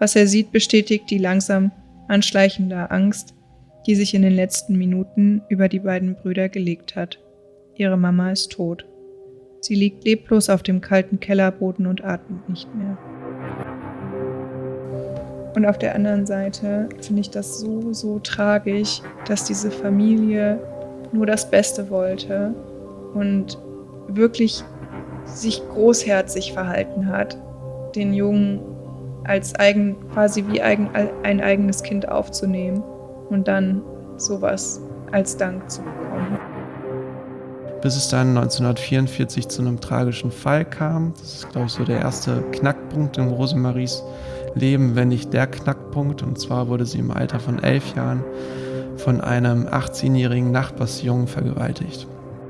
Was er sieht, bestätigt die langsam anschleichende Angst, die sich in den letzten Minuten über die beiden Brüder gelegt hat. Ihre Mama ist tot. Sie liegt leblos auf dem kalten Kellerboden und atmet nicht mehr. Und auf der anderen Seite finde ich das so tragisch, dass diese Familie nur das Beste wollte und wirklich sich großherzig verhalten hat, den Jungen als quasi wie ein eigenes Kind aufzunehmen und dann sowas als Dank zu bekommen. Bis es dann 1944 zu einem tragischen Fall kam. Das ist, glaube ich, so der erste Knackpunkt in Rosemaries Leben, wenn nicht der Knackpunkt. Und zwar wurde sie im Alter von 11 Jahren von einem 18-jährigen Nachbarsjungen vergewaltigt.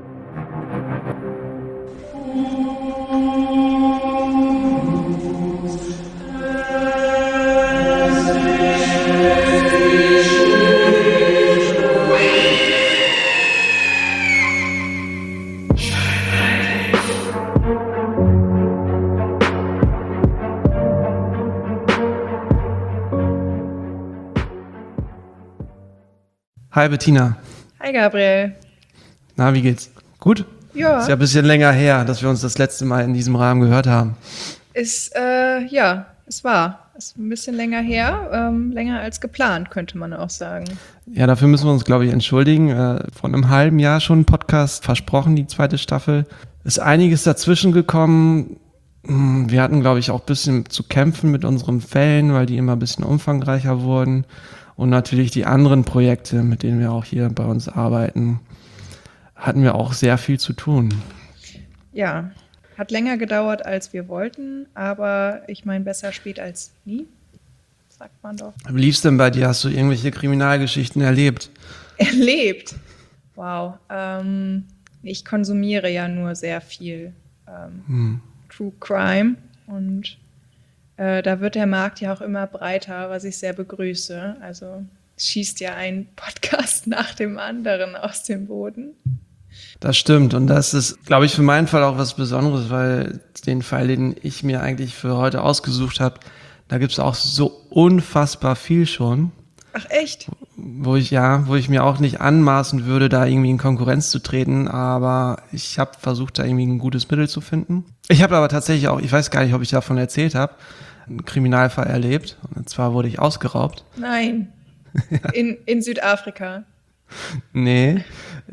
Hi Bettina. Hi Gabriel. Na, wie geht's? Gut? Ja. Ist ja ein bisschen länger her, dass wir uns das letzte Mal in diesem Rahmen gehört haben. Es war. Ist ein bisschen länger her, länger als geplant, könnte man auch sagen. Ja, dafür müssen wir uns, glaube ich, entschuldigen. Von einem halben Jahr schon ein Podcast versprochen, die zweite Staffel. Ist einiges dazwischen gekommen. Wir hatten, glaube ich, auch ein bisschen zu kämpfen mit unseren Fällen, weil die immer ein bisschen umfangreicher wurden. Und natürlich die anderen Projekte, mit denen wir auch hier bei uns arbeiten, hatten wir auch sehr viel zu tun. Ja, hat länger gedauert, als wir wollten, aber ich meine, besser spät als nie, sagt man doch. Wie lief's denn bei dir? Hast du irgendwelche Kriminalgeschichten erlebt? Erlebt? Wow. Ich konsumiere ja nur sehr viel True Crime und da wird der Markt ja auch immer breiter, was ich sehr begrüße. Also es schießt ja ein Podcast nach dem anderen aus dem Boden. Das stimmt und das ist, glaube ich, für meinen Fall auch was Besonderes, weil den Fall, den ich mir eigentlich für heute ausgesucht habe, da gibt es auch so unfassbar viel schon. Ach echt? Wo ich mir auch nicht anmaßen würde, da irgendwie in Konkurrenz zu treten, aber ich habe versucht, da irgendwie ein gutes Mittel zu finden. Ich habe aber tatsächlich auch, ich weiß gar nicht, ob ich davon erzählt habe, einen Kriminalfall erlebt. Und zwar wurde ich ausgeraubt. Nein. Ja. In Südafrika. Nee,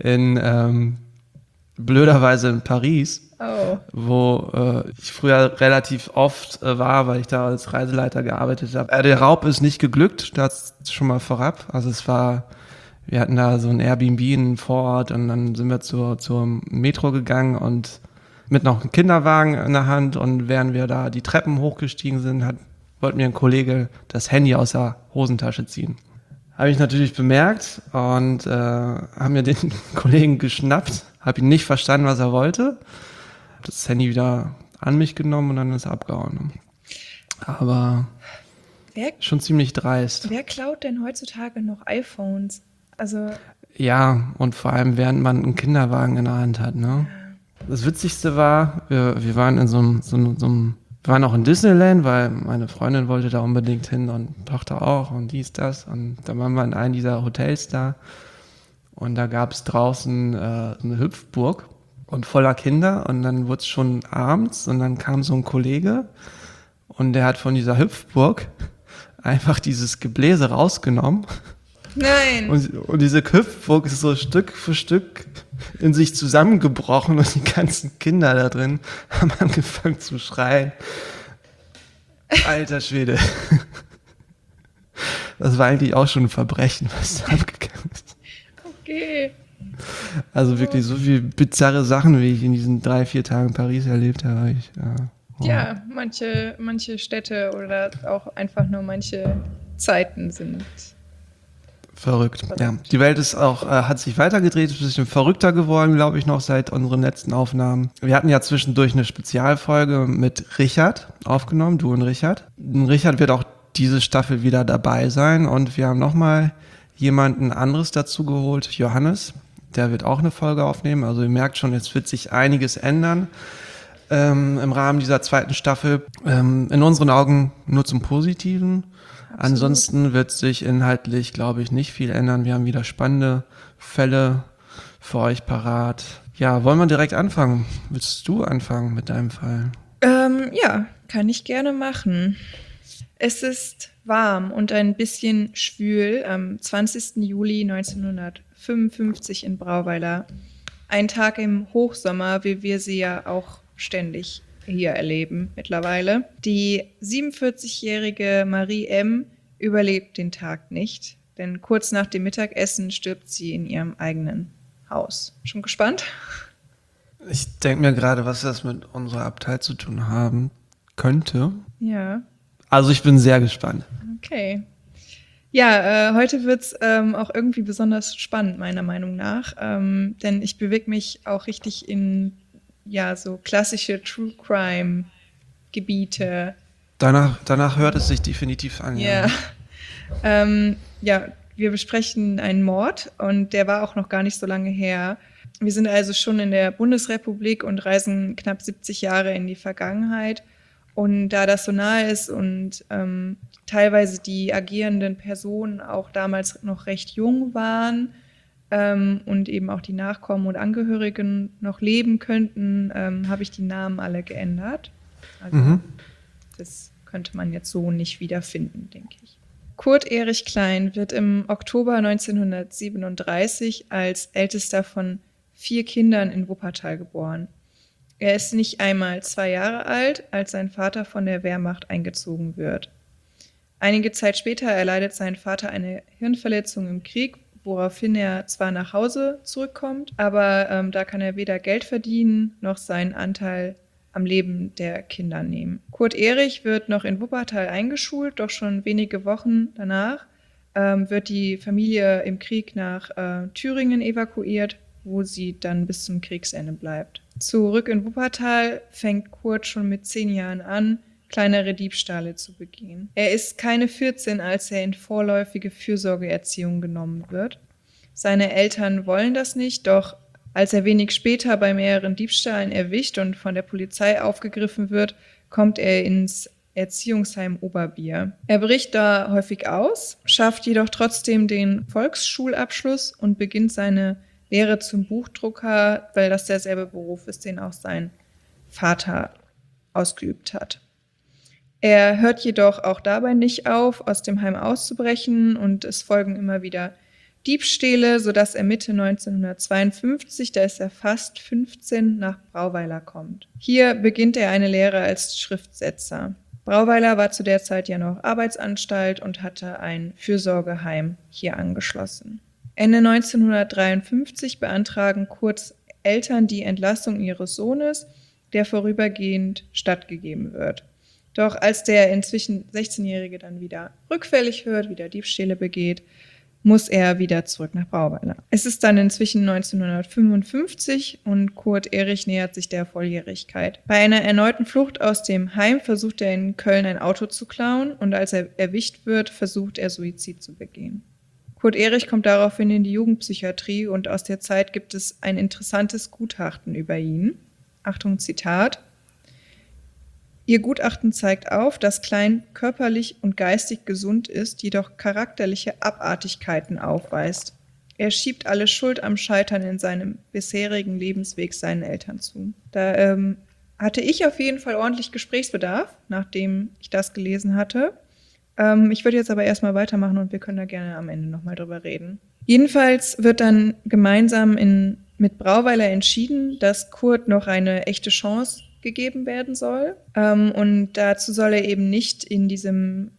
blöderweise in Paris. Oh. Wo ich früher relativ oft war, weil ich da als Reiseleiter gearbeitet habe. Der Raub ist nicht geglückt, das schon mal vorab. Also wir hatten da so ein Airbnb in einem Vorort und dann sind wir zur Metro gegangen und mit noch einem Kinderwagen in der Hand und während wir da die Treppen hochgestiegen sind, wollte mir ein Kollege das Handy aus der Hosentasche ziehen. Habe ich natürlich bemerkt und haben mir den Kollegen geschnappt, habe ihn nicht verstanden, was er wollte. Das Handy wieder an mich genommen und dann ist er abgehauen. Aber schon ziemlich dreist. Wer klaut denn heutzutage noch iPhones? Also ja, und vor allem, während man einen Kinderwagen in der Hand hat. Ne? Das Witzigste war, wir waren in so einem wir waren auch in Disneyland, weil meine Freundin wollte da unbedingt hin und Tochter auch und dies, das. Und dann waren wir in einem dieser Hotels da und da gab es draußen eine Hüpfburg. Und voller Kinder und dann wurde es schon abends und dann kam so ein Kollege und der hat von dieser Hüpfburg einfach dieses Gebläse rausgenommen. Nein. Und diese Hüpfburg ist so Stück für Stück in sich zusammengebrochen und die ganzen Kinder da drin haben angefangen zu schreien. Alter Schwede. Das war eigentlich auch schon ein Verbrechen, was da abgegangen ist. Okay. Also wirklich so viele bizarre Sachen, wie ich in diesen 3-4 Tagen Paris erlebt habe. Ja, manche Städte oder auch einfach nur manche Zeiten sind verrückt. Ja. Die Welt ist auch, hat sich weitergedreht, ist ein bisschen verrückter geworden, glaube ich, noch seit unseren letzten Aufnahmen. Wir hatten ja zwischendurch eine Spezialfolge mit Richard aufgenommen, du und Richard. Richard wird auch diese Staffel wieder dabei sein und wir haben nochmal jemanden anderes dazu geholt, Johannes. Der wird auch eine Folge aufnehmen. Also ihr merkt schon, jetzt wird sich einiges ändern. im Rahmen dieser zweiten Staffel. In unseren Augen nur zum Positiven. Absolut. Ansonsten wird sich inhaltlich, glaube ich, nicht viel ändern. Wir haben wieder spannende Fälle für euch parat. Ja, wollen wir direkt anfangen? Willst du anfangen mit deinem Fall? Ja, kann ich gerne machen. Es ist warm und ein bisschen schwül am 20. Juli 1955 in Brauweiler. Ein Tag im Hochsommer, wie wir sie ja auch ständig hier erleben mittlerweile. Die 47-jährige Marie M. überlebt den Tag nicht, denn kurz nach dem Mittagessen stirbt sie in ihrem eigenen Haus. Schon gespannt? Ich denke mir gerade, was das mit unserer Abtei zu tun haben könnte. Ja. Also ich bin sehr gespannt. Okay. Ja, heute wird's auch irgendwie besonders spannend, meiner Meinung nach. Denn ich bewege mich auch richtig in ja so klassische True Crime Gebiete. Danach hört es sich definitiv an. Ja. Ja, wir besprechen einen Mord und der war auch noch gar nicht so lange her. Wir sind also schon in der Bundesrepublik und reisen knapp 70 Jahre in die Vergangenheit. Und da das so nahe ist und teilweise die agierenden Personen auch damals noch recht jung waren und eben auch die Nachkommen und Angehörigen noch leben könnten, habe ich die Namen alle geändert. Also das könnte man jetzt so nicht wiederfinden, denke ich. Kurt Erich Klein wird im Oktober 1937 als ältester von 4 Kindern in Wuppertal geboren. Er ist nicht einmal 2 Jahre alt, als sein Vater von der Wehrmacht eingezogen wird. Einige Zeit später erleidet sein Vater eine Hirnverletzung im Krieg, woraufhin er zwar nach Hause zurückkommt, aber da kann er weder Geld verdienen noch seinen Anteil am Leben der Kinder nehmen. Kurt Erich wird noch in Wuppertal eingeschult, doch schon wenige Wochen danach wird die Familie im Krieg nach Thüringen evakuiert, wo sie dann bis zum Kriegsende bleibt. Zurück in Wuppertal fängt Kurt schon mit 10 Jahren an, kleinere Diebstahle zu begehen. Er ist keine 14, als er in vorläufige Fürsorgeerziehung genommen wird. Seine Eltern wollen das nicht, doch als er wenig später bei mehreren Diebstahlen erwischt und von der Polizei aufgegriffen wird, kommt er ins Erziehungsheim Oberbier. Er bricht da häufig aus, schafft jedoch trotzdem den Volksschulabschluss und beginnt seine Lehre zum Buchdrucker, weil das derselbe Beruf ist, den auch sein Vater ausgeübt hat. Er hört jedoch auch dabei nicht auf, aus dem Heim auszubrechen und es folgen immer wieder Diebstähle, sodass er Mitte 1952, da ist er fast 15, nach Brauweiler kommt. Hier beginnt er eine Lehre als Schriftsetzer. Brauweiler war zu der Zeit ja noch Arbeitsanstalt und hatte ein Fürsorgeheim hier angeschlossen. Ende 1953 beantragen Kurts Eltern die Entlassung ihres Sohnes, der vorübergehend stattgegeben wird. Doch als der inzwischen 16-Jährige dann wieder rückfällig wird, wieder Diebstähle begeht, muss er wieder zurück nach Brauweiler. Es ist dann inzwischen 1955 und Kurt Erich nähert sich der Volljährigkeit. Bei einer erneuten Flucht aus dem Heim versucht er in Köln ein Auto zu klauen und als er erwischt wird, versucht er Suizid zu begehen. Kurt Erich kommt daraufhin in die Jugendpsychiatrie und aus der Zeit gibt es ein interessantes Gutachten über ihn. Achtung, Zitat. Ihr Gutachten zeigt auf, dass Klein körperlich und geistig gesund ist, jedoch charakterliche Abartigkeiten aufweist. Er schiebt alle Schuld am Scheitern in seinem bisherigen Lebensweg seinen Eltern zu. Da hatte ich auf jeden Fall ordentlich Gesprächsbedarf, nachdem ich das gelesen hatte. Ich würde jetzt aber erstmal weitermachen und wir können da gerne am Ende nochmal drüber reden. Jedenfalls wird dann gemeinsam mit Brauweiler entschieden, dass Kurt noch eine echte Chance gegeben werden soll. Und dazu soll er eben nicht in dieser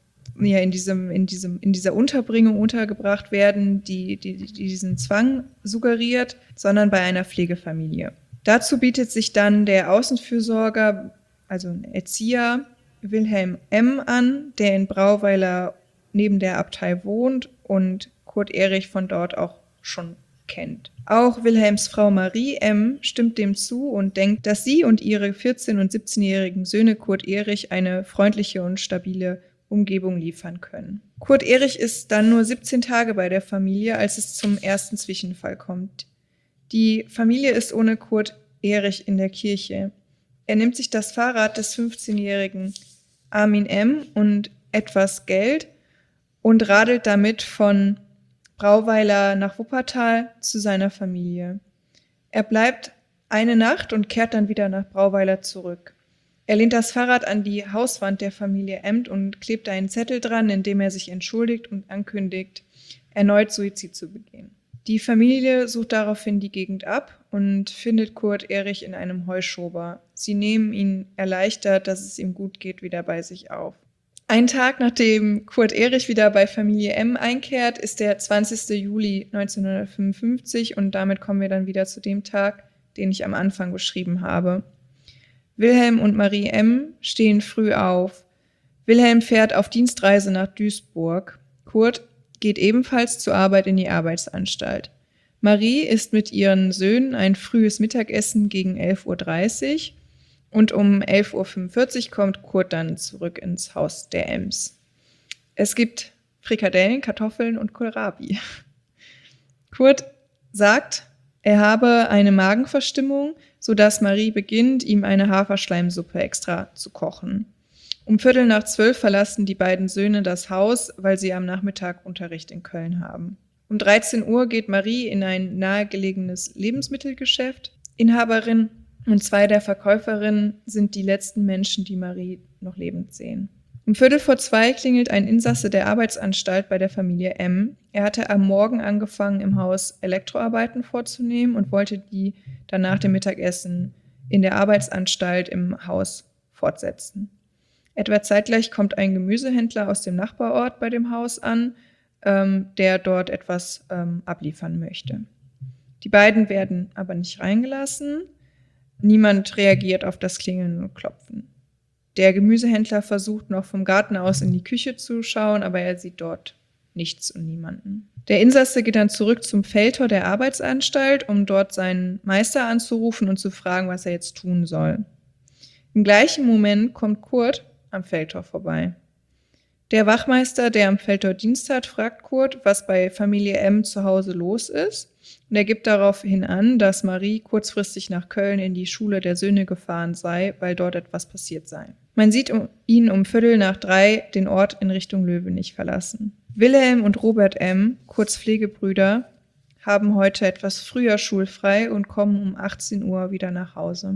Unterbringung untergebracht werden, die diesen Zwang suggeriert, sondern bei einer Pflegefamilie. Dazu bietet sich dann der Außenfürsorger, also ein Erzieher, Wilhelm M. an, der in Brauweiler neben der Abtei wohnt und Kurt Erich von dort auch schon kennt. Auch Wilhelms Frau Marie M. stimmt dem zu und denkt, dass sie und ihre 14- und 17-jährigen Söhne Kurt Erich eine freundliche und stabile Umgebung liefern können. Kurt Erich ist dann nur 17 Tage bei der Familie, als es zum ersten Zwischenfall kommt. Die Familie ist ohne Kurt Erich in der Kirche. Er nimmt sich das Fahrrad des 15-jährigen Armin M. und etwas Geld und radelt damit von Brauweiler nach Wuppertal zu seiner Familie. Er bleibt eine Nacht und kehrt dann wieder nach Brauweiler zurück. Er lehnt das Fahrrad an die Hauswand der Familie M. und klebt einen Zettel dran, in dem er sich entschuldigt und ankündigt, erneut Suizid zu begehen. Die Familie sucht daraufhin die Gegend ab und findet Kurt Erich in einem Heuschober. Sie nehmen ihn erleichtert, dass es ihm gut geht, wieder bei sich auf. Einen Tag nachdem Kurt Erich wieder bei Familie M einkehrt, ist der 20. Juli 1955 und damit kommen wir dann wieder zu dem Tag, den ich am Anfang beschrieben habe. Wilhelm und Marie M. stehen früh auf. Wilhelm fährt auf Dienstreise nach Duisburg. Kurt geht ebenfalls zur Arbeit in die Arbeitsanstalt. Marie isst mit ihren Söhnen ein frühes Mittagessen gegen 11:30 Uhr und um 11:45 Uhr kommt Kurt dann zurück ins Haus der Ems. Es gibt Frikadellen, Kartoffeln und Kohlrabi. Kurt sagt, er habe eine Magenverstimmung, sodass Marie beginnt, ihm eine Haferschleimsuppe extra zu kochen. Um 11:45 verlassen die beiden Söhne das Haus, weil sie am Nachmittag Unterricht in Köln haben. Um 13 Uhr geht Marie in ein nahegelegenes Lebensmittelgeschäft. Inhaberin und 2 der Verkäuferinnen sind die letzten Menschen, die Marie noch lebend sehen. Um 1:45 klingelt ein Insasse der Arbeitsanstalt bei der Familie M. Er hatte am Morgen angefangen, im Haus Elektroarbeiten vorzunehmen und wollte die dann nach dem Mittagessen in der Arbeitsanstalt im Haus fortsetzen. Etwa zeitgleich kommt ein Gemüsehändler aus dem Nachbarort bei dem Haus an, der dort etwas abliefern möchte. Die beiden werden aber nicht reingelassen. Niemand reagiert auf das Klingeln und Klopfen. Der Gemüsehändler versucht noch vom Garten aus in die Küche zu schauen, aber er sieht dort nichts und niemanden. Der Insasse geht dann zurück zum Feldtor der Arbeitsanstalt, um dort seinen Meister anzurufen und zu fragen, was er jetzt tun soll. Im gleichen Moment kommt Kurt am Feldtor vorbei. Der Wachmeister, der am Feldtor Dienst hat, fragt Kurt, was bei Familie M zu Hause los ist. Und er gibt daraufhin an, dass Marie kurzfristig nach Köln in die Schule der Söhne gefahren sei, weil dort etwas passiert sei. Man sieht ihn um 2:45 den Ort in Richtung Löwenich verlassen. Wilhelm und Robert M., kurz Pflegebrüder, haben heute etwas früher schulfrei und kommen um 18 Uhr wieder nach Hause.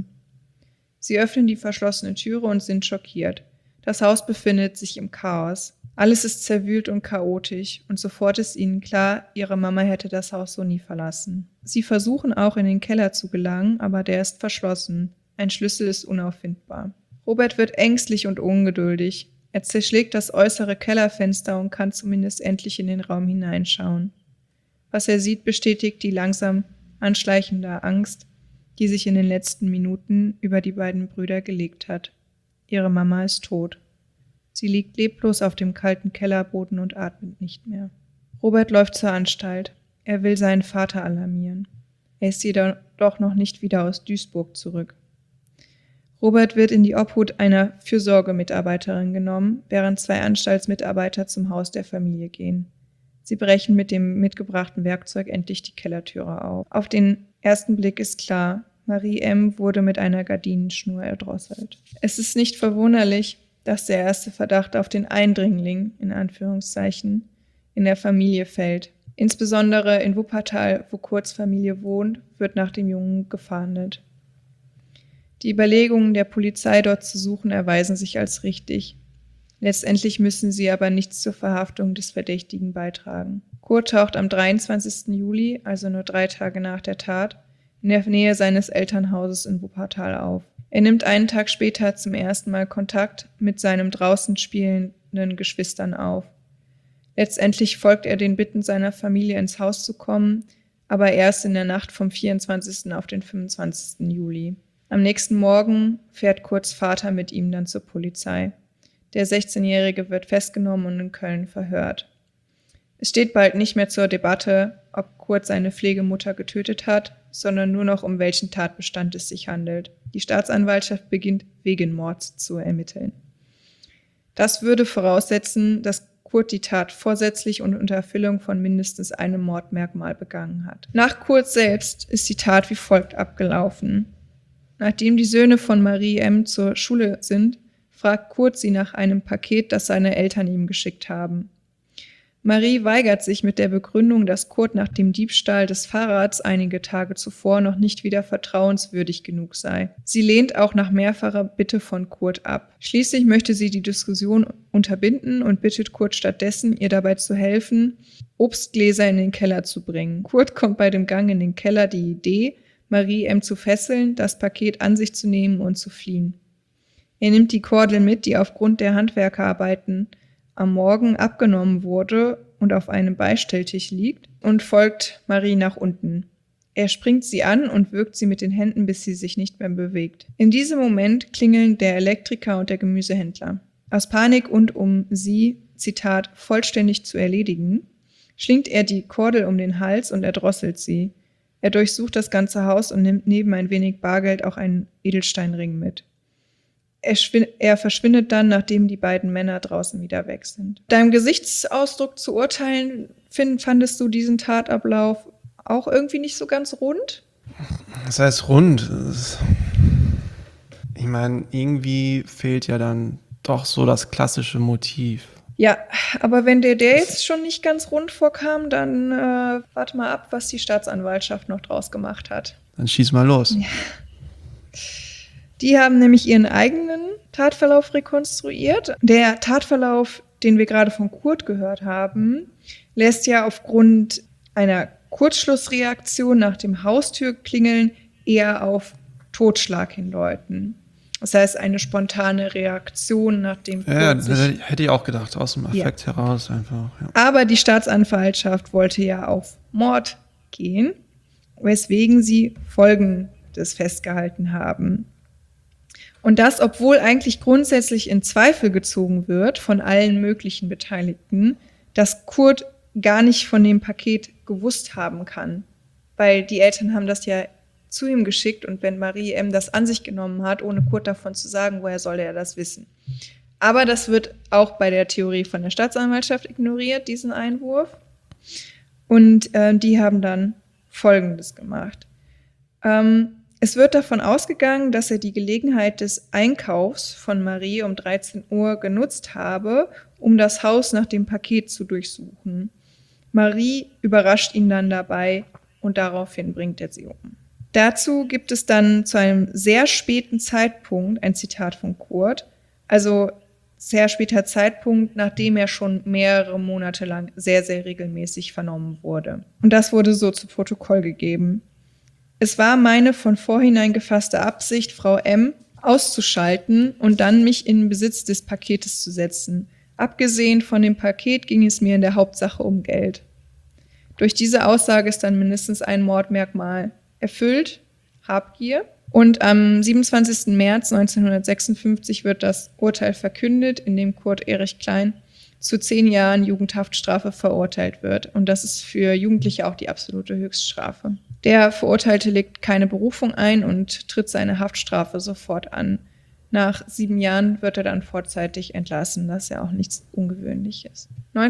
Sie öffnen die verschlossene Türe und sind schockiert. Das Haus befindet sich im Chaos. Alles ist zerwühlt und chaotisch und sofort ist ihnen klar, ihre Mama hätte das Haus so nie verlassen. Sie versuchen auch in den Keller zu gelangen, aber der ist verschlossen. Ein Schlüssel ist unauffindbar. Robert wird ängstlich und ungeduldig. Er zerschlägt das äußere Kellerfenster und kann zumindest endlich in den Raum hineinschauen. Was er sieht, bestätigt die langsam anschleichende Angst, die sich in den letzten Minuten über die beiden Brüder gelegt hat. Ihre Mama ist tot. Sie liegt leblos auf dem kalten Kellerboden und atmet nicht mehr. Robert läuft zur Anstalt. Er will seinen Vater alarmieren. Er ist jedoch noch nicht wieder aus Duisburg zurück. Robert wird in die Obhut einer Fürsorgemitarbeiterin genommen, während 2 Anstaltsmitarbeiter zum Haus der Familie gehen. Sie brechen mit dem mitgebrachten Werkzeug endlich die Kellertüre auf. Auf den ersten Blick ist klar, Marie M. wurde mit einer Gardinenschnur erdrosselt. Es ist nicht verwunderlich, dass der erste Verdacht auf den Eindringling, in Anführungszeichen, in der Familie fällt. Insbesondere in Wuppertal, wo Kurts Familie wohnt, wird nach dem Jungen gefahndet. Die Überlegungen der Polizei, dort zu suchen, erweisen sich als richtig. Letztendlich müssen sie aber nichts zur Verhaftung des Verdächtigen beitragen. Kurt taucht am 23. Juli, also nur 3 Tage nach der Tat, in der Nähe seines Elternhauses in Wuppertal auf. Er nimmt einen Tag später zum ersten Mal Kontakt mit seinen draußen spielenden Geschwistern auf. Letztendlich folgt er den Bitten seiner Familie, ins Haus zu kommen, aber erst in der Nacht vom 24. auf den 25. Juli. Am nächsten Morgen fährt Kurts Vater mit ihm dann zur Polizei. Der 16-Jährige wird festgenommen und in Köln verhört. Es steht bald nicht mehr zur Debatte, ob Kurt seine Pflegemutter getötet hat, sondern nur noch, um welchen Tatbestand es sich handelt. Die Staatsanwaltschaft beginnt, wegen Mords zu ermitteln. Das würde voraussetzen, dass Kurt die Tat vorsätzlich und unter Erfüllung von mindestens einem Mordmerkmal begangen hat. Nach Kurt selbst ist die Tat wie folgt abgelaufen. Nachdem die Söhne von Marie M. zur Schule sind, fragt Kurt sie nach einem Paket, das seine Eltern ihm geschickt haben. Marie weigert sich mit der Begründung, dass Kurt nach dem Diebstahl des Fahrrads einige Tage zuvor noch nicht wieder vertrauenswürdig genug sei. Sie lehnt auch nach mehrfacher Bitte von Kurt ab. Schließlich möchte sie die Diskussion unterbinden und bittet Kurt stattdessen, ihr dabei zu helfen, Obstgläser in den Keller zu bringen. Kurt kommt bei dem Gang in den Keller die Idee, Marie M. zu fesseln, das Paket an sich zu nehmen und zu fliehen. Er nimmt die Kordel mit, die aufgrund der Handwerkerarbeiten am Morgen abgenommen wurde und auf einem Beistelltisch liegt, und folgt Marie nach unten. Er springt sie an und wirkt sie mit den Händen, bis sie sich nicht mehr bewegt. In diesem Moment klingeln der Elektriker und der Gemüsehändler. Aus Panik und um sie, Zitat, vollständig zu erledigen, schlingt er die Kordel um den Hals und erdrosselt sie. Er durchsucht das ganze Haus und nimmt neben ein wenig Bargeld auch einen Edelsteinring mit. Er verschwindet dann, nachdem die beiden Männer draußen wieder weg sind. Deinem Gesichtsausdruck zu urteilen, fandest du diesen Tatablauf auch irgendwie nicht so ganz rund? Das heißt rund. Ich meine, irgendwie fehlt ja dann doch so das klassische Motiv. Ja, aber wenn der jetzt schon nicht ganz rund vorkam, dann warte mal ab, was die Staatsanwaltschaft noch draus gemacht hat. Dann schieß mal los. Ja. Die haben nämlich ihren eigenen Tatverlauf rekonstruiert. Der Tatverlauf, den wir gerade von Kurt gehört haben, lässt ja aufgrund einer Kurzschlussreaktion nach dem Haustürklingeln eher auf Totschlag hindeuten. Das heißt, eine spontane Reaktion nach dem Kurt Ja, das hätte ich auch gedacht, aus dem Affekt heraus einfach. Ja. Aber die Staatsanwaltschaft wollte ja auf Mord gehen, weswegen sie Folgendes festgehalten haben. Und das, obwohl eigentlich grundsätzlich in Zweifel gezogen wird von allen möglichen Beteiligten, dass Kurt gar nicht von dem Paket gewusst haben kann. Weil die Eltern haben das ja zu ihm geschickt, und wenn Marie M. das an sich genommen hat, ohne Kurt davon zu sagen, woher soll er das wissen? Aber das wird auch bei der Theorie von der Staatsanwaltschaft ignoriert, diesen Einwurf. Und die haben dann Folgendes gemacht. Es wird davon ausgegangen, dass er die Gelegenheit des Einkaufs von Marie um 13 Uhr genutzt habe, um das Haus nach dem Paket zu durchsuchen. Marie überrascht ihn dann dabei und daraufhin bringt er sie um. Dazu gibt es dann zu einem sehr späten Zeitpunkt ein Zitat von Kurt, also sehr später Zeitpunkt, nachdem er schon mehrere Monate lang sehr, sehr regelmäßig vernommen wurde. Und das wurde so zu Protokoll gegeben. Es war meine von vorhinein gefasste Absicht, Frau M. auszuschalten und dann mich in Besitz des Paketes zu setzen. Abgesehen von dem Paket ging es mir in der Hauptsache um Geld. Durch diese Aussage ist dann mindestens ein Mordmerkmal erfüllt, Habgier. Und am 27. März 1956 wird das Urteil verkündet, in dem Kurt Erich Klein zu 10 Jahren Jugendhaftstrafe verurteilt wird. Und das ist für Jugendliche auch die absolute Höchststrafe. Der Verurteilte legt keine Berufung ein und tritt seine Haftstrafe sofort an. Nach 7 Jahren wird er dann vorzeitig entlassen, das ist ja auch nichts Ungewöhnliches.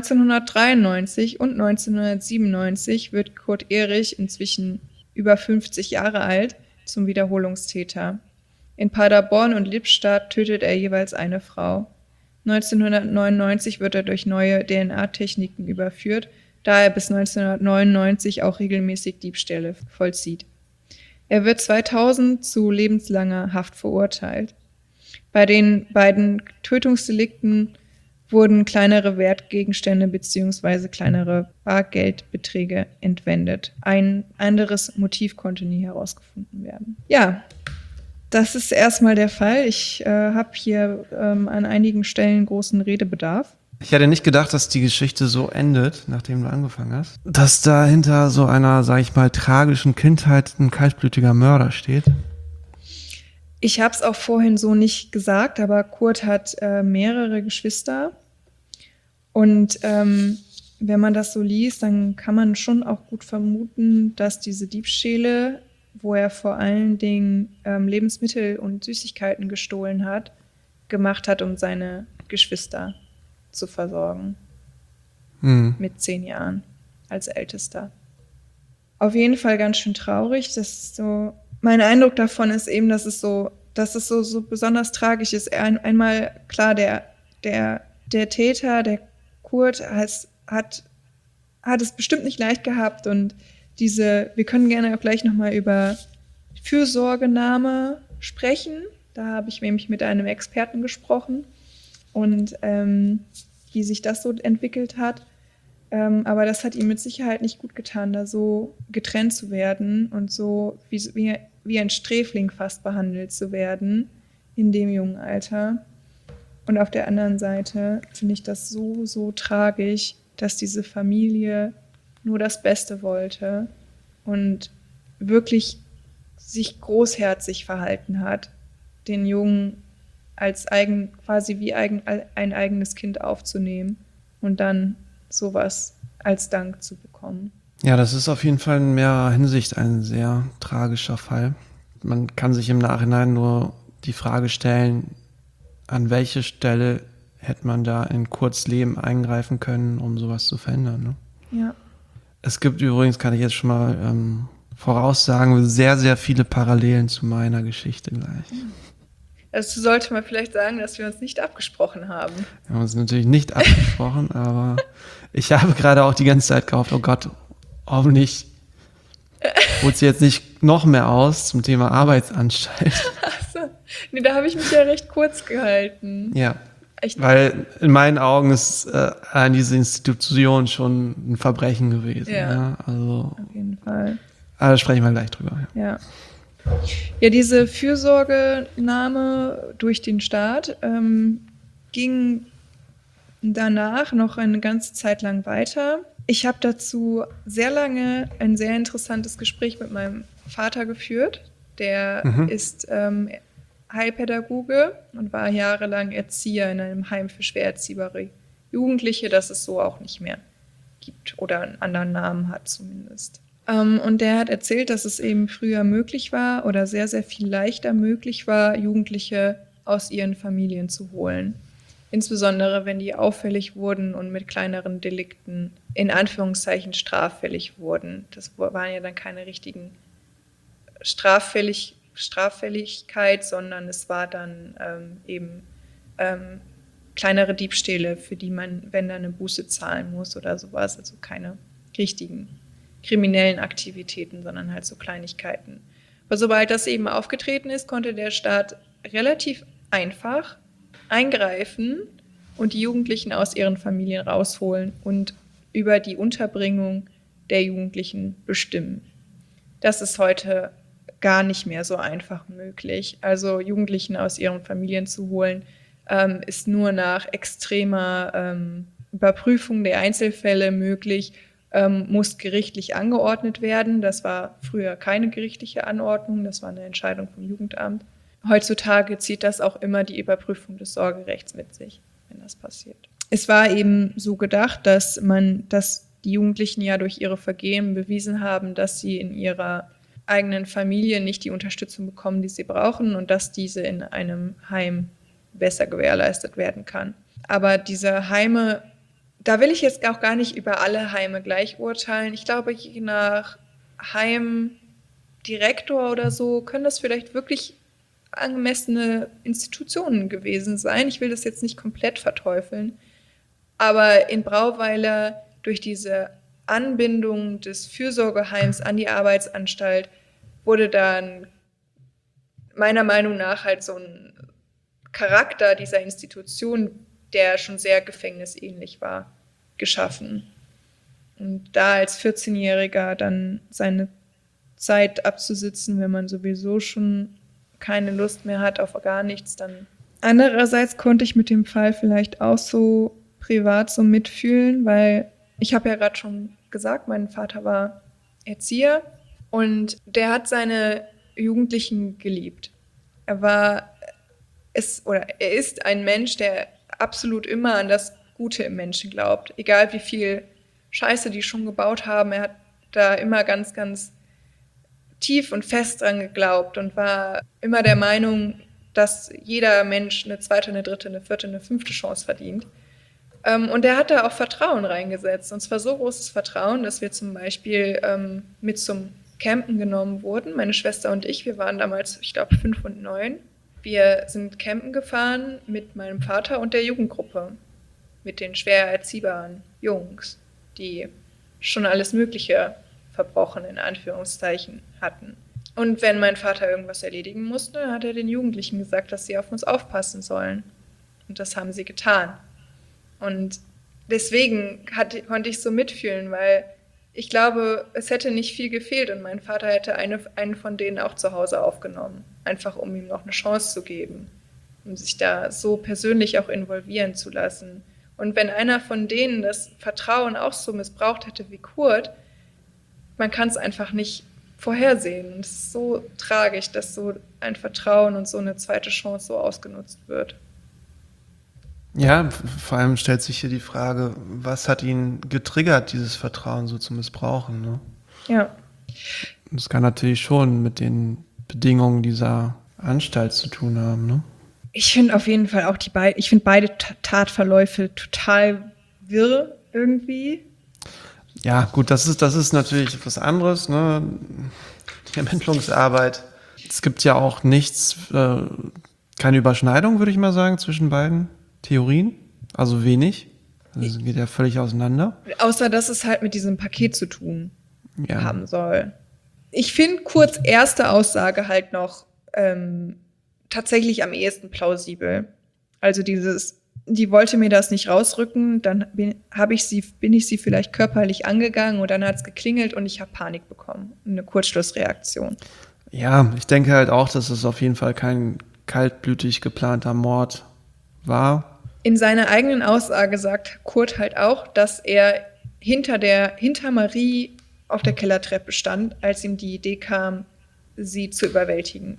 1993 und 1997 wird Kurt Erich, inzwischen über 50 Jahre alt, zum Wiederholungstäter. In Paderborn und Lippstadt tötet er jeweils eine Frau. 1999 wird er durch neue DNA-Techniken überführt, da er bis 1999 auch regelmäßig Diebstähle vollzieht. Er wird 2000 zu lebenslanger Haft verurteilt. Bei den beiden Tötungsdelikten wurden kleinere Wertgegenstände bzw. kleinere Bargeldbeträge entwendet. Ein anderes Motiv konnte nie herausgefunden werden. Ja, das ist erstmal der Fall. Ich habe hier an einigen Stellen großen Redebedarf. Ich hätte nicht gedacht, dass die Geschichte so endet, nachdem du angefangen hast. Dass da hinter so einer, sag ich mal, tragischen Kindheit ein kaltblütiger Mörder steht. Ich habe es auch vorhin so nicht gesagt, aber Kurt hat mehrere Geschwister. Und wenn man das so liest, dann kann man schon auch gut vermuten, dass diese Diebstähle, wo er vor allen Dingen Lebensmittel und Süßigkeiten gestohlen hat, gemacht hat, um seine Geschwister zu versorgen. Mit 10 Jahren als Ältester. Auf jeden Fall ganz schön traurig, dass so mein Eindruck davon ist eben, dass es so besonders tragisch ist. Einmal klar, der Täter, der Kurt, hat es bestimmt nicht leicht gehabt und wir können gerne auch gleich nochmal über Fürsorgenahme sprechen. Da habe ich nämlich mit einem Experten gesprochen und wie sich das so entwickelt hat. Aber das hat ihm mit Sicherheit nicht gut getan, da so getrennt zu werden und so wie ein Sträfling fast behandelt zu werden in dem jungen Alter. Und auf der anderen Seite finde ich das so tragisch, dass diese Familie nur das Beste wollte und wirklich sich großherzig verhalten hat, den Jungen quasi wie ein eigenes Kind aufzunehmen und dann sowas als Dank zu bekommen. Ja, das ist auf jeden Fall in mehrerer Hinsicht ein sehr tragischer Fall. Man kann sich im Nachhinein nur die Frage stellen, an welche Stelle hätte man da in Kurts Leben eingreifen können, um sowas zu verhindern. Ne? Ja. Es gibt übrigens, kann ich jetzt schon mal voraussagen, sehr, sehr viele Parallelen zu meiner Geschichte gleich. Also sollte man vielleicht sagen, dass wir uns nicht abgesprochen haben. Wir haben uns natürlich nicht abgesprochen, aber ich habe gerade auch die ganze Zeit gehofft, oh Gott, hoffentlich holt sie jetzt nicht noch mehr aus zum Thema Arbeitsanstalt. Achso, nee, da habe ich mich ja recht kurz gehalten. Ja, weil in meinen Augen ist an diese Institution schon ein Verbrechen gewesen. Ja, also auf jeden Fall. Aber da sprechen wir gleich drüber. Ja. Ja, diese Fürsorgenahme durch den Staat ging danach noch eine ganze Zeit lang weiter. Ich habe dazu sehr lange ein sehr interessantes Gespräch mit meinem Vater geführt. Der ist Heilpädagoge und war jahrelang Erzieher in einem Heim für schwer erziehbare Jugendliche, das es so auch nicht mehr gibt oder einen anderen Namen hat zumindest. Und der hat erzählt, dass es eben früher möglich war oder sehr, sehr viel leichter möglich war, Jugendliche aus ihren Familien zu holen. Insbesondere, wenn die auffällig wurden und mit kleineren Delikten in Anführungszeichen straffällig wurden. Das waren ja dann keine richtigen Straffälligkeit, sondern es war dann kleinere Diebstähle, für die man, wenn dann eine Buße zahlen muss oder sowas, also keine richtigen kriminellen Aktivitäten, sondern halt so Kleinigkeiten. Aber sobald das eben aufgetreten ist, konnte der Staat relativ einfach eingreifen und die Jugendlichen aus ihren Familien rausholen und über die Unterbringung der Jugendlichen bestimmen. Das ist heute gar nicht mehr so einfach möglich. Also Jugendlichen aus ihren Familien zu holen, ist nur nach extremer Überprüfung der Einzelfälle möglich, muss gerichtlich angeordnet werden. Das war früher keine gerichtliche Anordnung, das war eine Entscheidung vom Jugendamt. Heutzutage zieht das auch immer die Überprüfung des Sorgerechts mit sich, wenn das passiert. Es war eben so gedacht, dass die Jugendlichen ja durch ihre Vergehen bewiesen haben, dass sie in ihrer eigenen Familie nicht die Unterstützung bekommen, die sie brauchen und dass diese in einem Heim besser gewährleistet werden kann. Aber diese Heime, da will ich jetzt auch gar nicht über alle Heime gleich urteilen. Ich glaube, je nach Heimdirektor oder so können das vielleicht wirklich angemessene Institutionen gewesen sein. Ich will das jetzt nicht komplett verteufeln. Aber in Brauweiler durch diese Anbindung des Fürsorgeheims an die Arbeitsanstalt wurde dann meiner Meinung nach halt so ein Charakter dieser Institution, der schon sehr gefängnisähnlich war, geschaffen. Und da als 14-Jähriger dann seine Zeit abzusitzen, wenn man sowieso schon keine Lust mehr hat auf gar nichts, dann. Andererseits konnte ich mit dem Fall vielleicht auch so privat so mitfühlen, weil ich habe ja gerade schon gesagt, mein Vater war Erzieher und der hat seine Jugendlichen geliebt. Er ist ein Mensch, der absolut immer an das Gute im Menschen glaubt. Egal wie viel Scheiße die schon gebaut haben, er hat da immer ganz, ganz tief und fest dran geglaubt und war immer der Meinung, dass jeder Mensch eine zweite, eine dritte, eine vierte, eine fünfte Chance verdient. Und er hat da auch Vertrauen reingesetzt. Und zwar so großes Vertrauen, dass wir zum Beispiel mit zum campen genommen wurden, meine Schwester und ich. Wir waren damals, ich glaube, 5 und 9. Wir sind campen gefahren mit meinem Vater und der Jugendgruppe. Mit den schwer erziehbaren Jungs, die schon alles Mögliche verbrochen, in Anführungszeichen, hatten. Und wenn mein Vater irgendwas erledigen musste, hat er den Jugendlichen gesagt, dass sie auf uns aufpassen sollen. Und das haben sie getan. Und deswegen konnte ich so mitfühlen, weil ich glaube, es hätte nicht viel gefehlt und mein Vater hätte einen von denen auch zu Hause aufgenommen. Einfach um ihm noch eine Chance zu geben, um sich da so persönlich auch involvieren zu lassen. Und wenn einer von denen das Vertrauen auch so missbraucht hätte wie Kurt, man kann es einfach nicht vorhersehen. Und es ist so tragisch, dass so ein Vertrauen und so eine zweite Chance so ausgenutzt wird. Ja, vor allem stellt sich hier die Frage, was hat ihn getriggert, dieses Vertrauen so zu missbrauchen? Ne? Ja. Das kann natürlich schon mit den Bedingungen dieser Anstalt zu tun haben. Ne? Ich finde auf jeden Fall auch beide Tatverläufe total wirr irgendwie. Ja, gut, das ist natürlich was anderes, ne? Die Ermittlungsarbeit. Es gibt ja auch nichts, keine Überschneidung, würde ich mal sagen, zwischen beiden Theorien. Also wenig. Also es geht ja völlig auseinander. Außer, dass es halt mit diesem Paket zu tun haben soll. Ich finde Kurts erste Aussage halt noch tatsächlich am ehesten plausibel. Also die wollte mir das nicht rausrücken, dann bin ich sie vielleicht körperlich angegangen und dann hat es geklingelt und ich habe Panik bekommen. Eine Kurzschlussreaktion. Ja, ich denke halt auch, dass es auf jeden Fall kein kaltblütig geplanter Mord war. In seiner eigenen Aussage sagt Kurt halt auch, dass er hinter Marie auf der Kellertreppe stand, als ihm die Idee kam, sie zu überwältigen.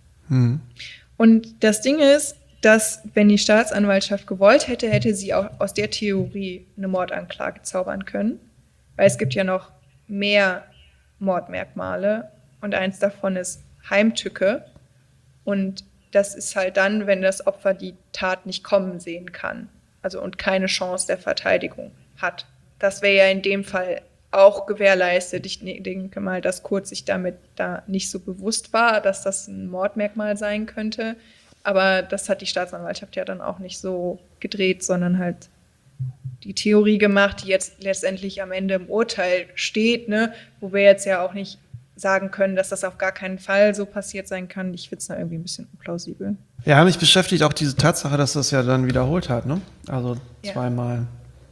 Und das Ding ist, dass, wenn die Staatsanwaltschaft gewollt hätte, hätte sie auch aus der Theorie eine Mordanklage zaubern können. Weil es gibt ja noch mehr Mordmerkmale und eins davon ist Heimtücke. Und das ist halt dann, wenn das Opfer die Tat nicht kommen sehen kann. Also und keine Chance der Verteidigung hat. Das wäre ja in dem Fall auch gewährleistet. Ich denke mal, dass Kurt sich damit da nicht so bewusst war, dass das ein Mordmerkmal sein könnte. Aber das hat die Staatsanwaltschaft ja dann auch nicht so gedreht, sondern halt die Theorie gemacht, die jetzt letztendlich am Ende im Urteil steht, ne? Wo wir jetzt ja auch nicht sagen können, dass das auf gar keinen Fall so passiert sein kann. Ich finde es da irgendwie ein bisschen unplausibel. Ja, mich beschäftigt auch diese Tatsache, dass das ja dann wiederholt hat, ne? Also zweimal.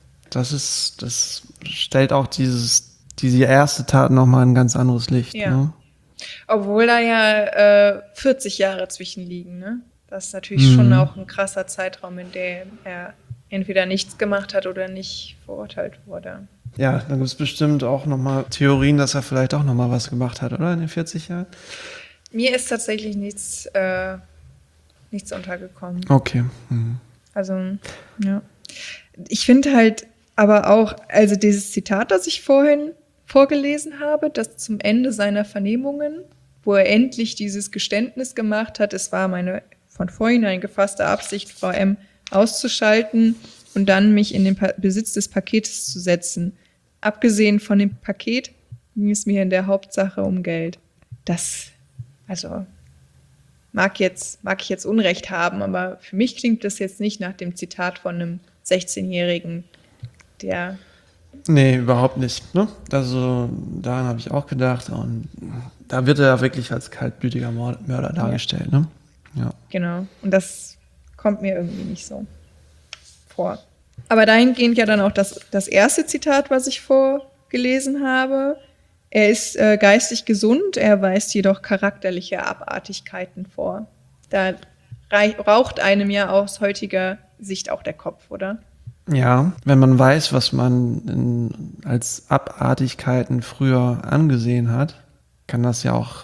Das stellt auch diese erste Tat nochmal ein ganz anderes Licht. Ja. Ne? Obwohl da ja 40 Jahre zwischen liegen, ne? Das ist natürlich schon auch ein krasser Zeitraum, in dem er entweder nichts gemacht hat oder nicht verurteilt wurde. Ja, dann gibt es bestimmt auch nochmal Theorien, dass er vielleicht auch nochmal was gemacht hat, oder? In den 40 Jahren? Mir ist tatsächlich nichts untergekommen. Okay. Also, ja. Ich finde halt aber auch, also dieses Zitat, das ich vorhin vorgelesen habe, das zum Ende seiner Vernehmungen, wo er endlich dieses Geständnis gemacht hat, es war meine von vorhinein gefasste Absicht, Frau M. auszuschalten und dann mich in den Besitz des Paketes zu setzen. Abgesehen von dem Paket ging es mir in der Hauptsache um Geld. Das, also mag ich jetzt Unrecht haben, aber für mich klingt das jetzt nicht nach dem Zitat von einem 16-Jährigen, der... Nee, überhaupt nicht. Ne? Also daran habe ich auch gedacht. Und da wird er wirklich als kaltblütiger Mörder dargestellt. Ne? Ja. Genau. Und das kommt mir irgendwie nicht so vor. Aber dahingehend ja dann auch das erste Zitat, was ich vorgelesen habe. Er ist geistig gesund, er weist jedoch charakterliche Abartigkeiten vor. Da raucht einem ja aus heutiger Sicht auch der Kopf, oder? Ja, wenn man weiß, was man als Abartigkeiten früher angesehen hat, kann das ja auch,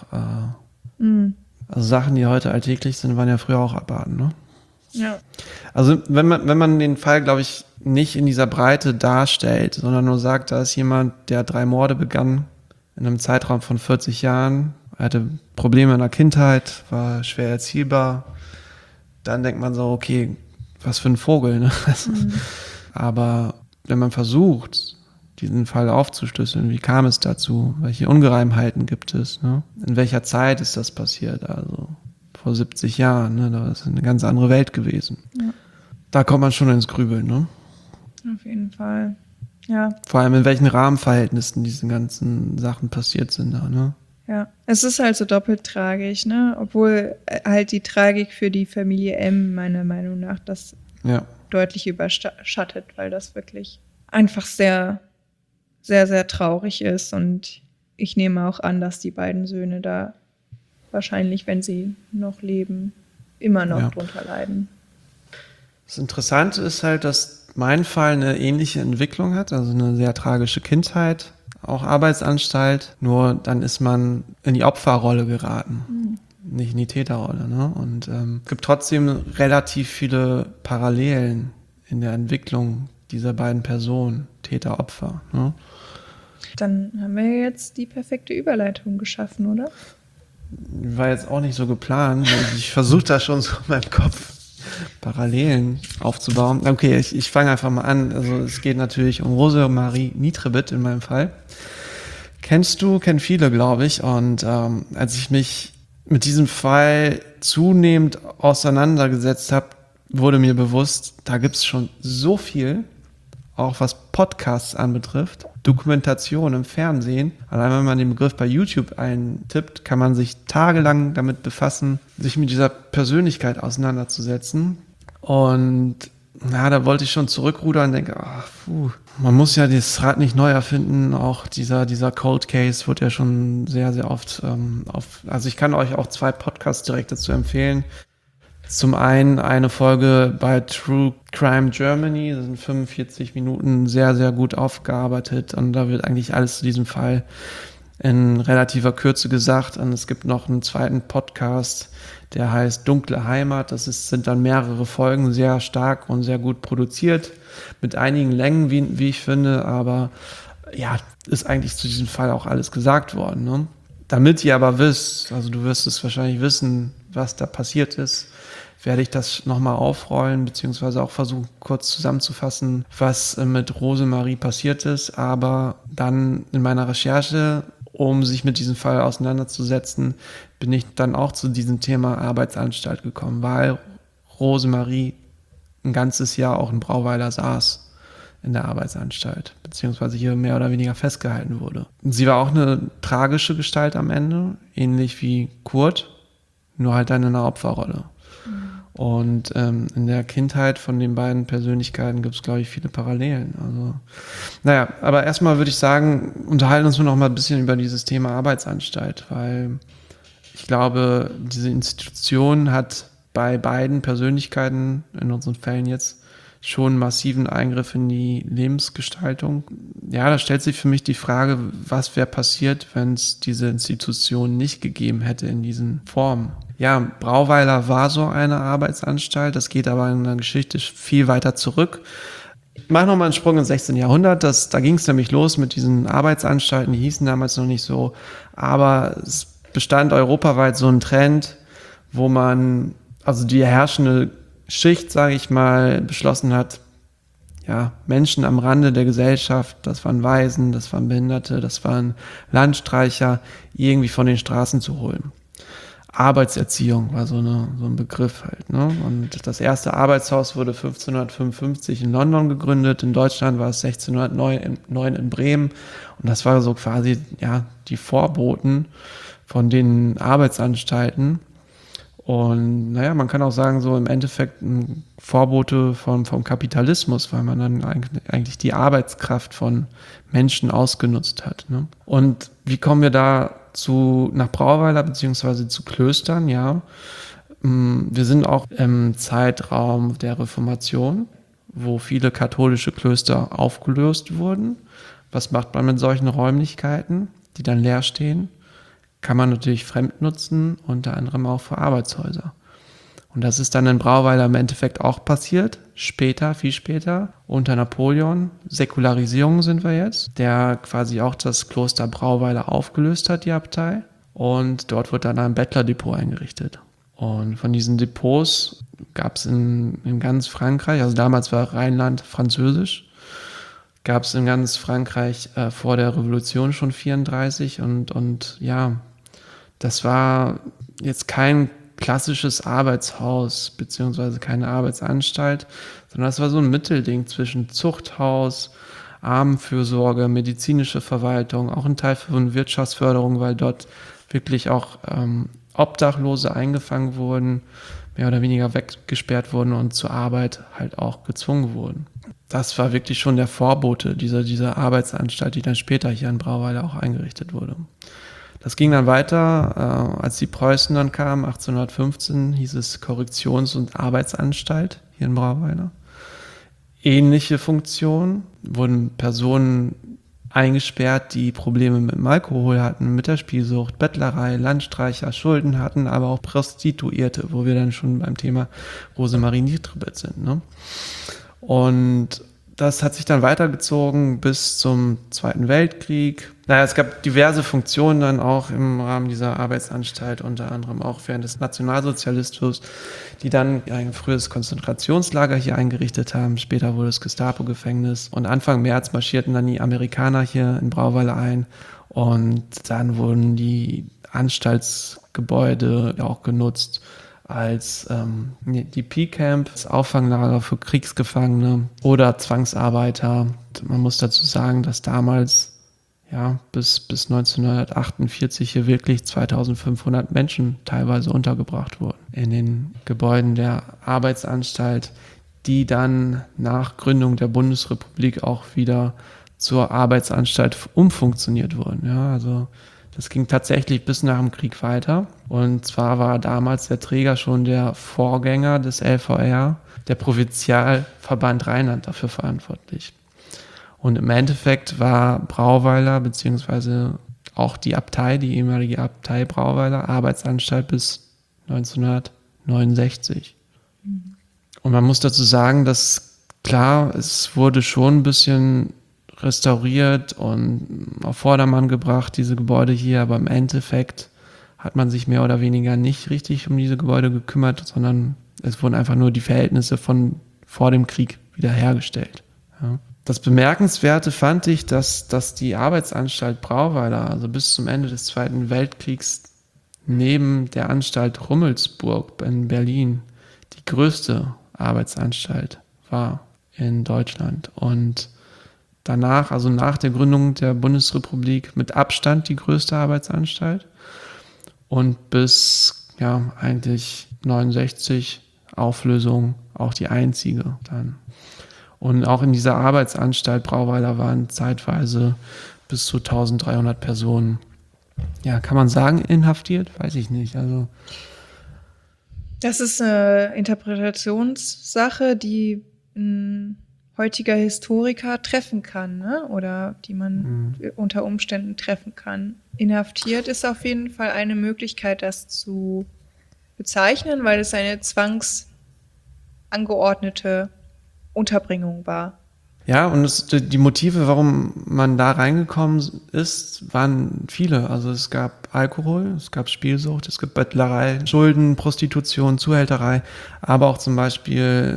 also Sachen, die heute alltäglich sind, waren ja früher auch Abarten, ne? Ja. Also wenn man den Fall, glaube ich, nicht in dieser Breite darstellt, sondern nur sagt, da ist jemand, der 3 Morde begann in einem Zeitraum von 40 Jahren, er hatte Probleme in der Kindheit, war schwer erziehbar, dann denkt man so, okay, was für ein Vogel, ne? Aber wenn man versucht, diesen Fall aufzuschlüsseln. Wie kam es dazu? Welche Ungereimheiten gibt es? Ne? In welcher Zeit ist das passiert? Also vor 70 Jahren, ne? Da ist eine ganz andere Welt gewesen. Ja. Da kommt man schon ins Grübeln, ne? Auf jeden Fall. Ja. Vor allem in welchen Rahmenverhältnissen diese ganzen Sachen passiert sind da, ne? Ja, es ist halt so doppelt tragisch, ne? Obwohl halt die Tragik für die Familie M meiner Meinung nach das deutlich überschattet, weil das wirklich einfach sehr, sehr, sehr traurig ist. Und ich nehme auch an, dass die beiden Söhne da wahrscheinlich, wenn sie noch leben, immer noch drunter leiden. Das Interessante ist halt, dass mein Fall eine ähnliche Entwicklung hat, also eine sehr tragische Kindheit, auch Arbeitsanstalt, nur dann ist man in die Opferrolle geraten, nicht in die Täterrolle. Ne? Und es gibt trotzdem relativ viele Parallelen in der Entwicklung dieser beiden Personen, Täter, Opfer. Ne? Dann haben wir jetzt die perfekte Überleitung geschaffen, oder? War jetzt auch nicht so geplant. Ich versuche da schon so in meinem Kopf Parallelen aufzubauen. Okay, ich fange einfach mal an. Also es geht natürlich um Rosemarie Nietrebit in meinem Fall. Kennen viele, glaube ich. Und als ich mich mit diesem Fall zunehmend auseinandergesetzt habe, wurde mir bewusst, da gibt es schon so viel, auch was Podcasts anbetrifft, Dokumentation im Fernsehen. Allein wenn man den Begriff bei YouTube eintippt, kann man sich tagelang damit befassen, sich mit dieser Persönlichkeit auseinanderzusetzen. Und da wollte ich schon zurückrudern und denke, man muss ja das Rad nicht neu erfinden. Auch dieser Cold Case wird ja schon sehr, sehr oft also ich kann euch auch 2 Podcasts direkt dazu empfehlen. Zum einen eine Folge bei True Crime Germany, das sind 45 Minuten, sehr, sehr gut aufgearbeitet und da wird eigentlich alles zu diesem Fall in relativer Kürze gesagt. Und es gibt noch einen zweiten Podcast, der heißt Dunkle Heimat. Sind dann mehrere Folgen, sehr stark und sehr gut produziert, mit einigen Längen, wie ich finde, aber ja, ist eigentlich zu diesem Fall auch alles gesagt worden. Ne? Damit ihr aber wisst, also du wirst es wahrscheinlich wissen, was da passiert ist, werde ich das nochmal aufrollen, beziehungsweise auch versuchen, kurz zusammenzufassen, was mit Rosemarie passiert ist. Aber dann in meiner Recherche, um sich mit diesem Fall auseinanderzusetzen, bin ich dann auch zu diesem Thema Arbeitsanstalt gekommen, weil Rosemarie ein ganzes Jahr auch in Brauweiler saß in der Arbeitsanstalt, beziehungsweise hier mehr oder weniger festgehalten wurde. Sie war auch eine tragische Gestalt am Ende, ähnlich wie Kurt, nur halt dann in einer Opferrolle. Und in der Kindheit von den beiden Persönlichkeiten gibt es, glaube ich, viele Parallelen. Also, aber erstmal würde ich sagen, unterhalten uns noch mal ein bisschen über dieses Thema Arbeitsanstalt, weil ich glaube, diese Institution hat bei beiden Persönlichkeiten, in unseren Fällen jetzt, schon einen massiven Eingriff in die Lebensgestaltung. Ja, da stellt sich für mich die Frage, was wäre passiert, wenn es diese Institution nicht gegeben hätte in diesen Formen. Ja, Brauweiler war so eine Arbeitsanstalt, das geht aber in der Geschichte viel weiter zurück. Ich mache nochmal einen Sprung ins 16. Jahrhundert, da ging es nämlich los mit diesen Arbeitsanstalten, die hießen damals noch nicht so, aber es bestand europaweit so ein Trend, wo man, also die herrschende Schicht, sage ich mal, beschlossen hat, ja, Menschen am Rande der Gesellschaft, das waren Waisen, das waren Behinderte, das waren Landstreicher, irgendwie von den Straßen zu holen. Arbeitserziehung war so ein Begriff halt. Ne? Und das erste Arbeitshaus wurde 1555 in London gegründet. In Deutschland war es 1609 in Bremen. Und das war so quasi ja die Vorboten von den Arbeitsanstalten. Und man kann auch sagen, so im Endeffekt ein Vorbote vom Kapitalismus, weil man dann eigentlich die Arbeitskraft von Menschen ausgenutzt hat. Ne? Und wie kommen wir da nach Brauweiler beziehungsweise zu Klöstern? Ja, wir sind auch im Zeitraum der Reformation, wo viele katholische Klöster aufgelöst wurden. Was macht man mit solchen Räumlichkeiten, die dann leer stehen? Kann man natürlich fremd nutzen, unter anderem auch für Arbeitshäuser. Und das ist dann in Brauweiler im Endeffekt auch passiert, viel später, unter Napoleon. Säkularisierung sind wir jetzt, der quasi auch das Kloster Brauweiler aufgelöst hat, die Abtei. Und dort wird dann ein Bettlerdepot eingerichtet. Und von diesen Depots gab es in ganz Frankreich, also damals war Rheinland französisch, gab es in ganz Frankreich vor der Revolution schon 34 und ja, das war jetzt kein klassisches Arbeitshaus beziehungsweise keine Arbeitsanstalt, sondern das war so ein Mittelding zwischen Zuchthaus, Armenfürsorge, medizinische Verwaltung, auch ein Teil von Wirtschaftsförderung, weil dort wirklich auch Obdachlose eingefangen wurden, mehr oder weniger weggesperrt wurden und zur Arbeit halt auch gezwungen wurden. Das war wirklich schon der Vorbote dieser Arbeitsanstalt, die dann später hier in Brauweiler auch eingerichtet wurde. Das ging dann weiter, als die Preußen dann kamen, 1815, hieß es Korrektions- und Arbeitsanstalt hier in Brauweiler. Ähnliche Funktion, wurden Personen eingesperrt, die Probleme mit dem Alkohol hatten, mit der Spielsucht, Bettlerei, Landstreicher, Schulden hatten, aber auch Prostituierte, wo wir dann schon beim Thema Rosemarie Niedribet sind. Ne? Und das hat sich dann weitergezogen bis zum Zweiten Weltkrieg. Naja, es gab diverse Funktionen dann auch im Rahmen dieser Arbeitsanstalt, unter anderem auch während des Nationalsozialismus, die dann ein frühes Konzentrationslager hier eingerichtet haben. Später wurde es Gestapo-Gefängnis. Und Anfang März marschierten dann die Amerikaner hier in Brauweiler ein. Und dann wurden die Anstaltsgebäude auch genutzt als DP-Camp, das Auffanglager für Kriegsgefangene oder Zwangsarbeiter. Man muss dazu sagen, dass damals bis 1948 hier wirklich 2500 Menschen teilweise untergebracht wurden in den Gebäuden der Arbeitsanstalt, die dann nach Gründung der Bundesrepublik auch wieder zur Arbeitsanstalt umfunktioniert wurden. Ja, also das ging tatsächlich bis nach dem Krieg weiter. Und zwar war damals der Träger schon der Vorgänger des LVR, der Provinzialverband Rheinland, dafür verantwortlich. Und im Endeffekt war Brauweiler beziehungsweise auch die Abtei, die ehemalige Abtei Brauweiler, Arbeitsanstalt bis 1969. Und man muss dazu sagen, dass klar, es wurde schon ein bisschen restauriert und auf Vordermann gebracht, diese Gebäude hier, aber im Endeffekt hat man sich mehr oder weniger nicht richtig um diese Gebäude gekümmert, sondern es wurden einfach nur die Verhältnisse von vor dem Krieg wiederhergestellt. Ja. Das Bemerkenswerte fand ich, dass die Arbeitsanstalt Brauweiler, also bis zum Ende des Zweiten Weltkriegs, neben der Anstalt Rummelsburg in Berlin die größte Arbeitsanstalt war in Deutschland. Und danach, also nach der Gründung der Bundesrepublik, mit Abstand die größte Arbeitsanstalt. Und bis eigentlich 69 Auflösung auch die einzige dann. Und auch in dieser Arbeitsanstalt Brauweiler waren zeitweise bis zu 1300 Personen. Ja, kann man sagen, inhaftiert? Weiß ich nicht. Also das ist eine Interpretationssache, die ein heutiger Historiker treffen kann, ne? Oder die man unter Umständen treffen kann. Inhaftiert ist auf jeden Fall eine Möglichkeit, das zu bezeichnen, weil es eine zwangsangeordnete Unterbringung war. ja, und die Motive, warum man da reingekommen ist, waren viele. Also es gab Alkohol, es gab Spielsucht, es gab Bettlerei, Schulden, Prostitution, Zuhälterei, aber auch zum Beispiel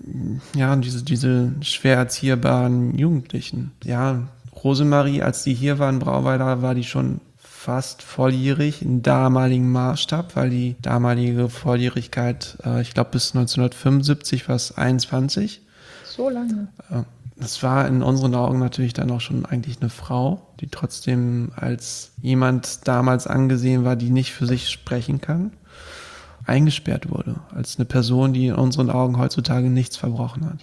diese schwer erziehbaren Jugendlichen. Ja, Rosemarie, als die hier war in Brauweiler, war die schon fast volljährig im damaligen Maßstab, weil die damalige Volljährigkeit, ich glaube bis 1975 war es 21. So lange. Das war in unseren Augen natürlich dann auch schon eigentlich eine Frau, die trotzdem als jemand damals angesehen war, die nicht für sich sprechen kann, eingesperrt wurde. Als eine Person, die in unseren Augen heutzutage nichts verbrochen hat.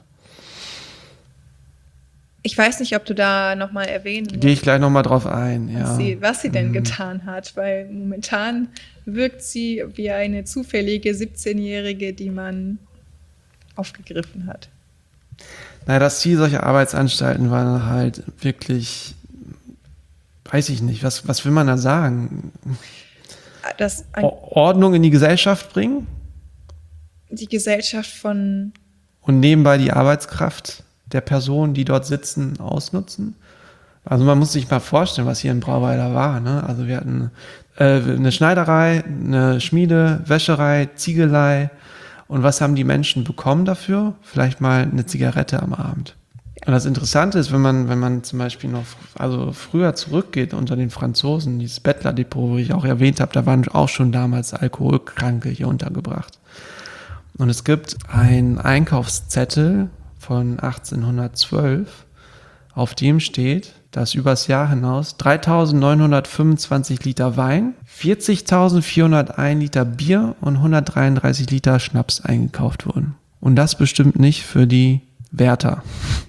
Ich weiß nicht, ob du da nochmal erwähnen Gehe ich gleich nochmal drauf ein. Was sie denn getan hat, weil momentan wirkt sie wie eine zufällige 17-Jährige, die man aufgegriffen hat. Naja, das Ziel solcher Arbeitsanstalten war halt wirklich, weiß ich nicht, was will man da sagen? Ordnung in die Gesellschaft bringen? Die Gesellschaft von... Und nebenbei die Arbeitskraft der Personen, die dort sitzen, ausnutzen? Also man muss sich mal vorstellen, was hier in Brauweiler war. Ne? Also wir hatten eine Schneiderei, eine Schmiede, Wäscherei, Ziegelei. Und was haben die Menschen bekommen dafür? Vielleicht mal eine Zigarette am Abend. Und das Interessante ist, wenn man zum Beispiel noch früher zurückgeht unter den Franzosen, dieses Bettler-Depot, wo ich auch erwähnt habe, da waren auch schon damals Alkoholkranke hier untergebracht. Und es gibt einen Einkaufszettel von 1812, auf dem steht, dass übers Jahr hinaus 3.925 Liter Wein, 40.401 Liter Bier und 133 Liter Schnaps eingekauft wurden. Und das bestimmt nicht für die Wärter.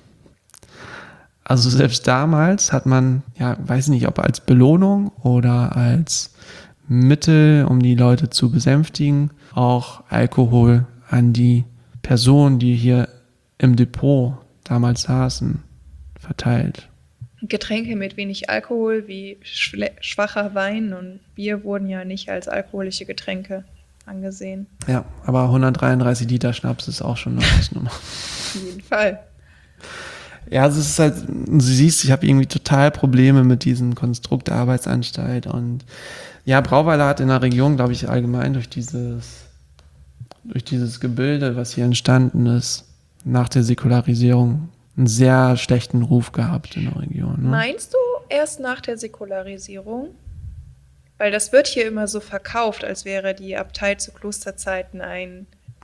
Also selbst damals hat man, weiß nicht, ob als Belohnung oder als Mittel, um die Leute zu besänftigen, auch Alkohol an die Personen, die hier im Depot damals saßen, verteilt. Getränke mit wenig Alkohol wie schwacher Wein und Bier wurden ja nicht als alkoholische Getränke angesehen. Ja, aber 133 Liter Schnaps ist auch schon eine Hausnummer. Auf jeden Fall. Ja, also es ist halt, du siehst, ich habe irgendwie total Probleme mit diesem Konstrukt der Arbeitsanstalt. Und ja, Brauweiler hat in der Region, glaube ich, allgemein durch dieses Gebilde, was hier entstanden ist, nach der Säkularisierung, einen sehr schlechten Ruf gehabt in der Region. Ne? Meinst du erst nach der Säkularisierung? Weil das wird hier immer so verkauft, als wäre die Abtei zu Klosterzeiten ein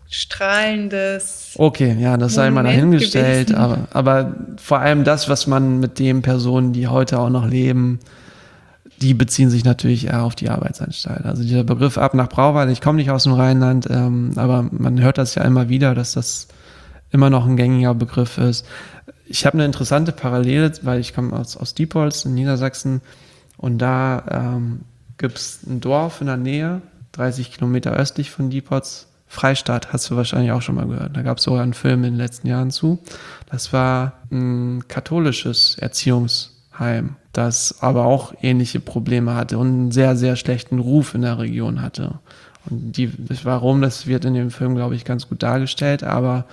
strahlendes Okay, ja, das sei mal dahingestellt, aber vor allem das, was man mit den Personen, die heute auch noch leben, die beziehen sich natürlich eher auf die Arbeitsanstalt. Also dieser Begriff ab nach Brauweiler, ich komme nicht aus dem Rheinland, aber man hört das ja immer wieder, dass das immer noch ein gängiger Begriff ist. Ich habe eine interessante Parallele, weil ich komme aus Diepholz in Niedersachsen und da gibt es ein Dorf in der Nähe, 30 Kilometer östlich von Diepholz, Freistadt, hast du wahrscheinlich auch schon mal gehört. Da gab es sogar einen Film in den letzten Jahren zu. Das war ein katholisches Erziehungsheim, das aber auch ähnliche Probleme hatte und einen sehr, sehr schlechten Ruf in der Region hatte. Und warum, das wird in dem Film, glaube ich, ganz gut dargestellt. Aber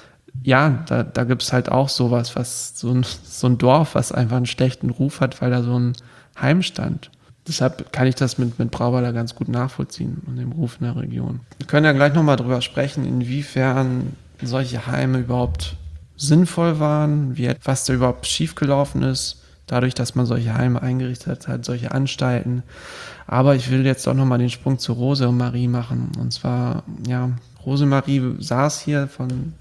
ja, da gibt es halt auch sowas, was so ein Dorf, was einfach einen schlechten Ruf hat, weil da so ein Heim stand. Deshalb kann ich das mit Brauweiler ganz gut nachvollziehen und dem Ruf in der Region. Wir können ja gleich nochmal drüber sprechen, inwiefern solche Heime überhaupt sinnvoll waren, was da überhaupt schiefgelaufen ist, dadurch, dass man solche Heime eingerichtet hat, solche Anstalten. Aber ich will jetzt doch nochmal den Sprung zu Rosemarie machen. Und zwar, ja, Rosemarie saß hier von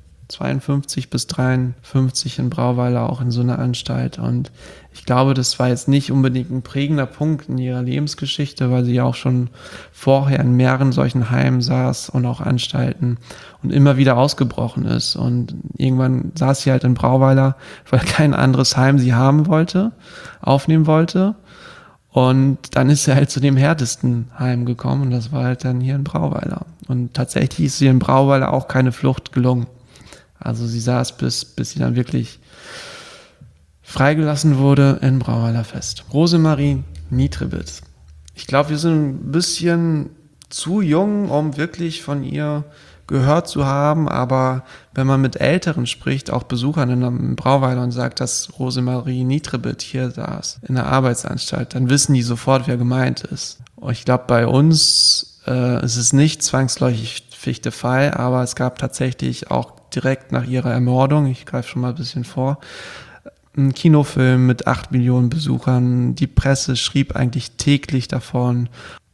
52 bis 53 in Brauweiler auch in so einer Anstalt und ich glaube, das war jetzt nicht unbedingt ein prägender Punkt in ihrer Lebensgeschichte, weil sie ja auch schon vorher in mehreren solchen Heimen saß und auch Anstalten und immer wieder ausgebrochen ist und irgendwann saß sie halt in Brauweiler, weil kein anderes Heim sie aufnehmen wollte und dann ist sie halt zu dem härtesten Heim gekommen und das war halt dann hier in Brauweiler und tatsächlich ist sie in Brauweiler auch keine Flucht gelungen. Also sie saß bis sie dann wirklich freigelassen wurde in Brauweiler fest. Rosemarie Nietrebitz. Ich glaube, wir sind ein bisschen zu jung, um wirklich von ihr gehört zu haben, aber wenn man mit Älteren spricht, auch Besuchern in einem Brauweiler und sagt, dass Rosemarie Nietrebitz hier saß, in der Arbeitsanstalt, dann wissen die sofort, wer gemeint ist. Und ich glaube, bei uns ist es nicht zwangsläufig der Fall, aber es gab tatsächlich auch direkt nach ihrer Ermordung, ich greife schon mal ein bisschen vor, ein Kinofilm mit 8 Millionen Besuchern. Die Presse schrieb eigentlich täglich davon.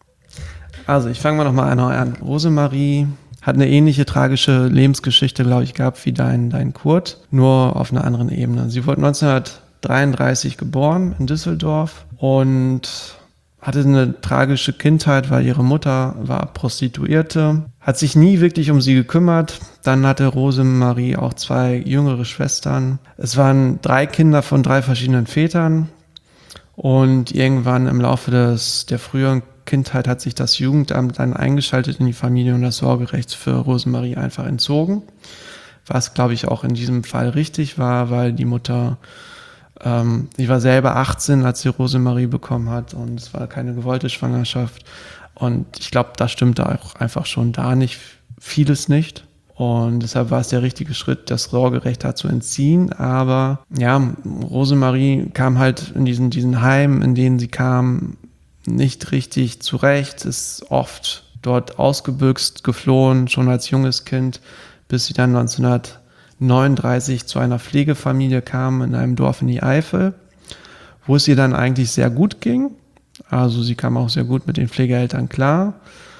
Also ich fange mal nochmal an. Rosemarie hat eine ähnliche tragische Lebensgeschichte, glaube ich, gehabt wie dein Kurt, nur auf einer anderen Ebene. Sie wurde 1933 geboren in Düsseldorf und hatte eine tragische Kindheit, weil ihre Mutter war Prostituierte, hat sich nie wirklich um sie gekümmert. Dann hatte Rosemarie auch 2 jüngere Schwestern. Es waren 3 Kinder von 3 verschiedenen Vätern und irgendwann im Laufe der früheren Kindheit hat sich das Jugendamt dann eingeschaltet in die Familie und das Sorgerecht für Rosemarie einfach entzogen, was, glaube ich, auch in diesem Fall richtig war, weil die Mutter sie war selber 18, als sie Rosemarie bekommen hat und es war keine gewollte Schwangerschaft und ich glaube, da stimmte auch einfach schon da nicht vieles nicht und deshalb war es der richtige Schritt, das Sorgerecht da zu entziehen, aber ja, Rosemarie kam halt in diesen Heimen, in denen sie kam, nicht richtig zurecht, ist oft dort ausgebüxt, geflohen, schon als junges Kind, bis sie dann 1939 zu einer Pflegefamilie kam in einem Dorf in die Eifel, wo es ihr dann eigentlich sehr gut ging. Also sie kam auch sehr gut mit den Pflegeeltern klar.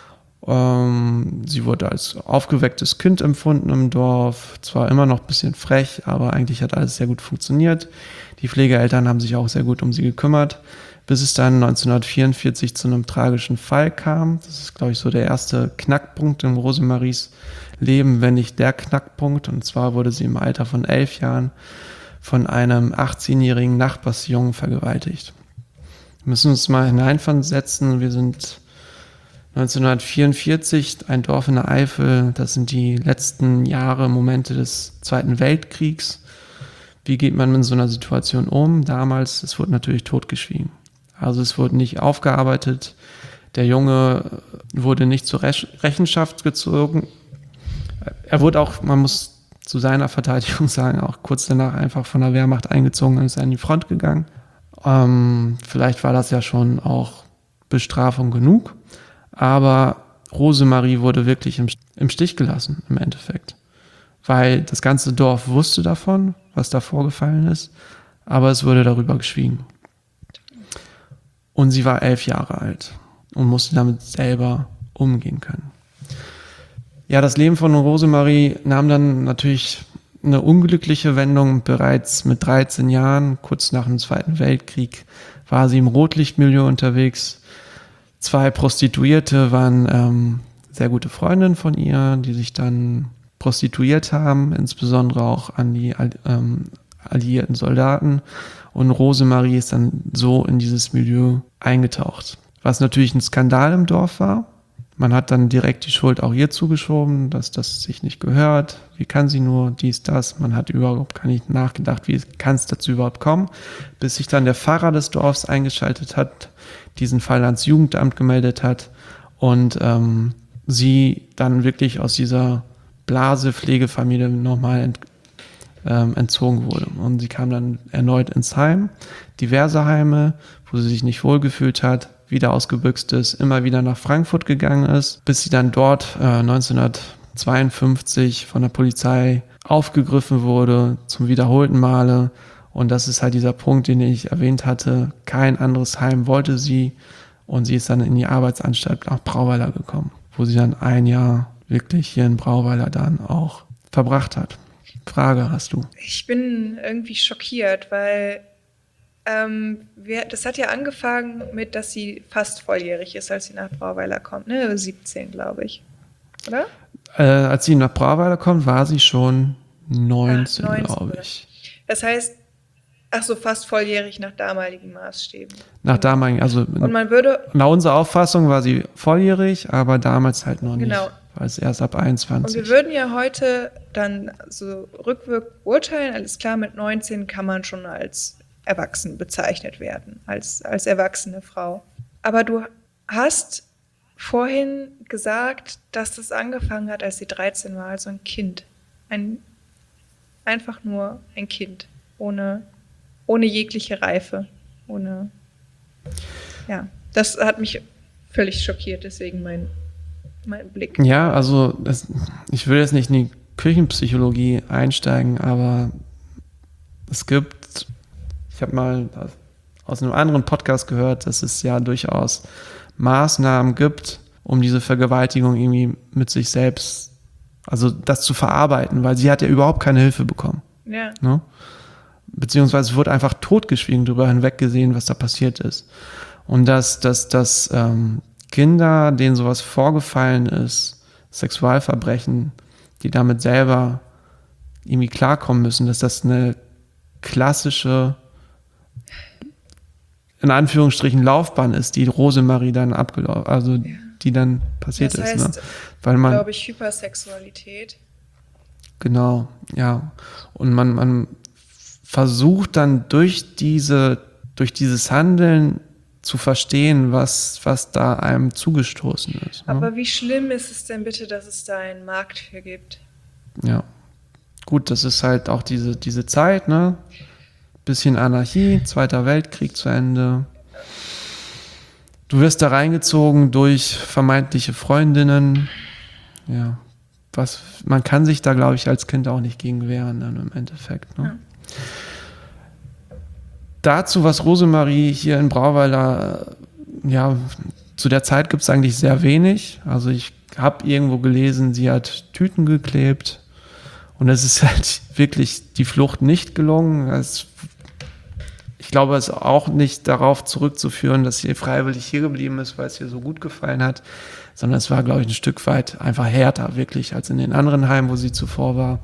Sie wurde als aufgewecktes Kind empfunden im Dorf, zwar immer noch ein bisschen frech, aber eigentlich hat alles sehr gut funktioniert. Die Pflegeeltern haben sich auch sehr gut um sie gekümmert, bis es dann 1944 zu einem tragischen Fall kam. Das ist, glaube ich, so der erste Knackpunkt in Rosemaries Leben, wenn nicht der Knackpunkt. Und zwar wurde sie im Alter von 11 Jahren von einem 18-jährigen Nachbarsjungen vergewaltigt. Wir müssen uns mal hineinversetzen. Wir sind 1944, ein Dorf in der Eifel. Das sind die letzten Jahre, Momente des Zweiten Weltkriegs. Wie geht man mit so einer Situation um? Damals, es wurde natürlich totgeschwiegen. Also es wurde nicht aufgearbeitet. Der Junge wurde nicht zur Rechenschaft gezogen. Er wurde auch, man muss zu seiner Verteidigung sagen, auch kurz danach einfach von der Wehrmacht eingezogen und ist an die Front gegangen. Vielleicht war das ja schon auch Bestrafung genug. Aber Rosemarie wurde wirklich im Stich gelassen, im Endeffekt. Weil das ganze Dorf wusste davon, was da vorgefallen ist, aber es wurde darüber geschwiegen. Und sie war 11 Jahre alt und musste damit selber umgehen können. Ja, das Leben von Rosemarie nahm dann natürlich eine unglückliche Wendung. Bereits mit 13 Jahren, kurz nach dem Zweiten Weltkrieg, war sie im Rotlichtmilieu unterwegs. 2 Prostituierte waren sehr gute Freundinnen von ihr, die sich dann prostituiert haben, insbesondere auch an die alliierten Soldaten. Und Rosemarie ist dann so in dieses Milieu eingetaucht. Was natürlich ein Skandal im Dorf war. Man hat dann direkt die Schuld auch ihr zugeschoben, dass das sich nicht gehört. Wie kann sie nur dies, das? Man hat überhaupt gar nicht nachgedacht, wie kann es dazu überhaupt kommen, bis sich dann der Pfarrer des Dorfs eingeschaltet hat, diesen Fall ans Jugendamt gemeldet hat und sie dann wirklich aus dieser Blase-Pflegefamilie nochmal entzogen wurde. Und sie kam dann erneut ins Heim, diverse Heime, wo sie sich nicht wohlgefühlt hat, wieder ausgebüxt ist, immer wieder nach Frankfurt gegangen ist, bis sie dann dort 1952 von der Polizei aufgegriffen wurde, zum wiederholten Male. Und das ist halt dieser Punkt, den ich erwähnt hatte. Kein anderes Heim wollte sie und sie ist dann in die Arbeitsanstalt nach Brauweiler gekommen, wo sie dann ein Jahr wirklich hier in Brauweiler dann auch verbracht hat. Frage hast du? Ich bin irgendwie schockiert, weil das hat ja angefangen mit, dass sie fast volljährig ist, als sie nach Brauweiler kommt. Ne? 17, glaube ich. Oder? Als sie nach Brauweiler kommt, war sie schon 19, glaube ich. Das heißt, fast volljährig nach damaligen Maßstäben. Nach damaligen, also und man würde, nach unserer Auffassung war sie volljährig, aber damals halt noch genau. nicht, weil es erst ab 21. Und wir würden ja heute dann so rückwirkend urteilen, alles klar, mit 19 kann man schon als erwachsen bezeichnet werden, als erwachsene Frau. Aber du hast vorhin gesagt, dass das angefangen hat, als sie 13 war, also ein Kind. Einfach nur ein Kind, ohne jegliche Reife, ja, das hat mich völlig schockiert, deswegen mein Blick. Ja, also ich will jetzt nicht in die Küchenpsychologie einsteigen, aber ich habe mal aus einem anderen Podcast gehört, dass es ja durchaus Maßnahmen gibt, um diese Vergewaltigung irgendwie mit sich selbst, also das zu verarbeiten, weil sie hat ja überhaupt keine Hilfe bekommen. Ja. Ne? Beziehungsweise wurde einfach totgeschwiegen, darüber hinweggesehen, was da passiert ist. Und dass Kinder, denen sowas vorgefallen ist, Sexualverbrechen, die damit selber irgendwie klarkommen müssen, dass das eine klassische, in Anführungsstrichen, Laufbahn ist, die Rosemarie dann abgelaufen, also die dann passiert das ist. Heißt, ne? Weil man, glaube ich, Hypersexualität. Genau, ja. Und man versucht dann durch dieses Handeln zu verstehen, was da einem zugestoßen ist. Ne? Aber wie schlimm ist es denn bitte, dass es da einen Markt für gibt? Ja. Gut, das ist halt auch diese Zeit, ne? Bisschen Anarchie, Zweiter Weltkrieg zu Ende. Du wirst da reingezogen durch vermeintliche Freundinnen. Ja. man kann sich da, glaube ich, als Kind auch nicht gegen wehren, dann im Endeffekt. Ne? Ja. Dazu, was Rosemarie hier in Brauweiler, zu der Zeit gibt es eigentlich sehr wenig. Also ich habe irgendwo gelesen, sie hat Tüten geklebt und es ist halt wirklich die Flucht nicht gelungen. Ich glaube, es ist auch nicht darauf zurückzuführen, dass sie freiwillig hier geblieben ist, weil es ihr so gut gefallen hat, sondern es war, glaube ich, ein Stück weit einfach härter wirklich als in den anderen Heimen, wo sie zuvor war.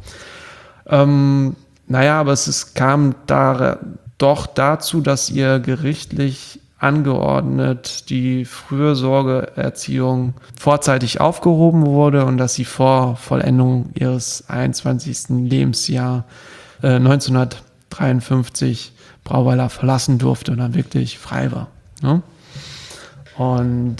Aber es kam da doch dazu, dass ihr gerichtlich angeordnet die Fürsorgeerziehung vorzeitig aufgehoben wurde und dass sie vor Vollendung ihres 21. Lebensjahr 1953 Brauweiler verlassen durfte und dann wirklich frei war. Ne? Und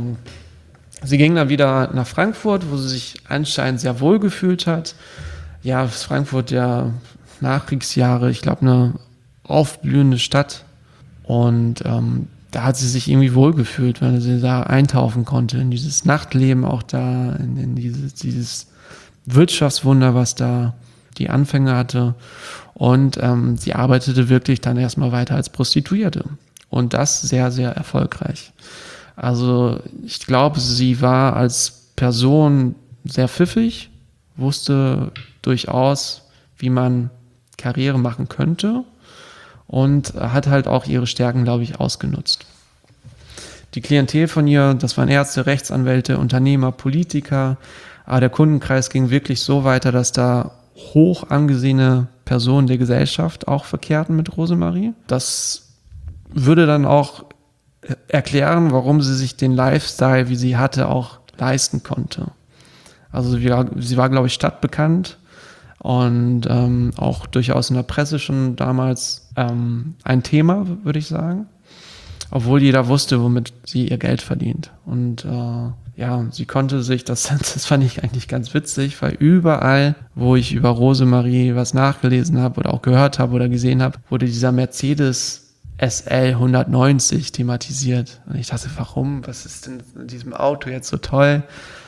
sie ging dann wieder nach Frankfurt, wo sie sich anscheinend sehr wohl gefühlt hat. Ja, Frankfurt, ja, Nachkriegsjahre, ich glaube, eine aufblühende Stadt. Und da hat sie sich irgendwie wohlgefühlt, weil sie da eintauchen konnte in dieses Nachtleben auch da, in dieses Wirtschaftswunder, was da die Anfänge hatte. Und sie arbeitete wirklich dann erstmal weiter als Prostituierte. Und das sehr, sehr erfolgreich. Also ich glaube, sie war als Person sehr pfiffig, wusste durchaus, wie man Karriere machen könnte und hat halt auch ihre Stärken, glaube ich, ausgenutzt. Die Klientel von ihr, das waren Ärzte, Rechtsanwälte, Unternehmer, Politiker, aber der Kundenkreis ging wirklich so weiter, dass da hoch angesehene Personen der Gesellschaft auch verkehrten mit Rosemarie. Das würde dann auch erklären, warum sie sich den Lifestyle, wie sie hatte, auch leisten konnte. Also sie war, glaube ich, stadtbekannt und auch durchaus in der Presse schon damals ein Thema, würde ich sagen. Obwohl jeder wusste, womit sie ihr Geld verdient. Und sie konnte sich, das fand ich eigentlich ganz witzig, weil überall, wo ich über Rosemarie was nachgelesen habe oder auch gehört habe oder gesehen habe, wurde dieser Mercedes SL 190 thematisiert. Und ich dachte, warum? Was ist denn in diesem Auto jetzt so toll?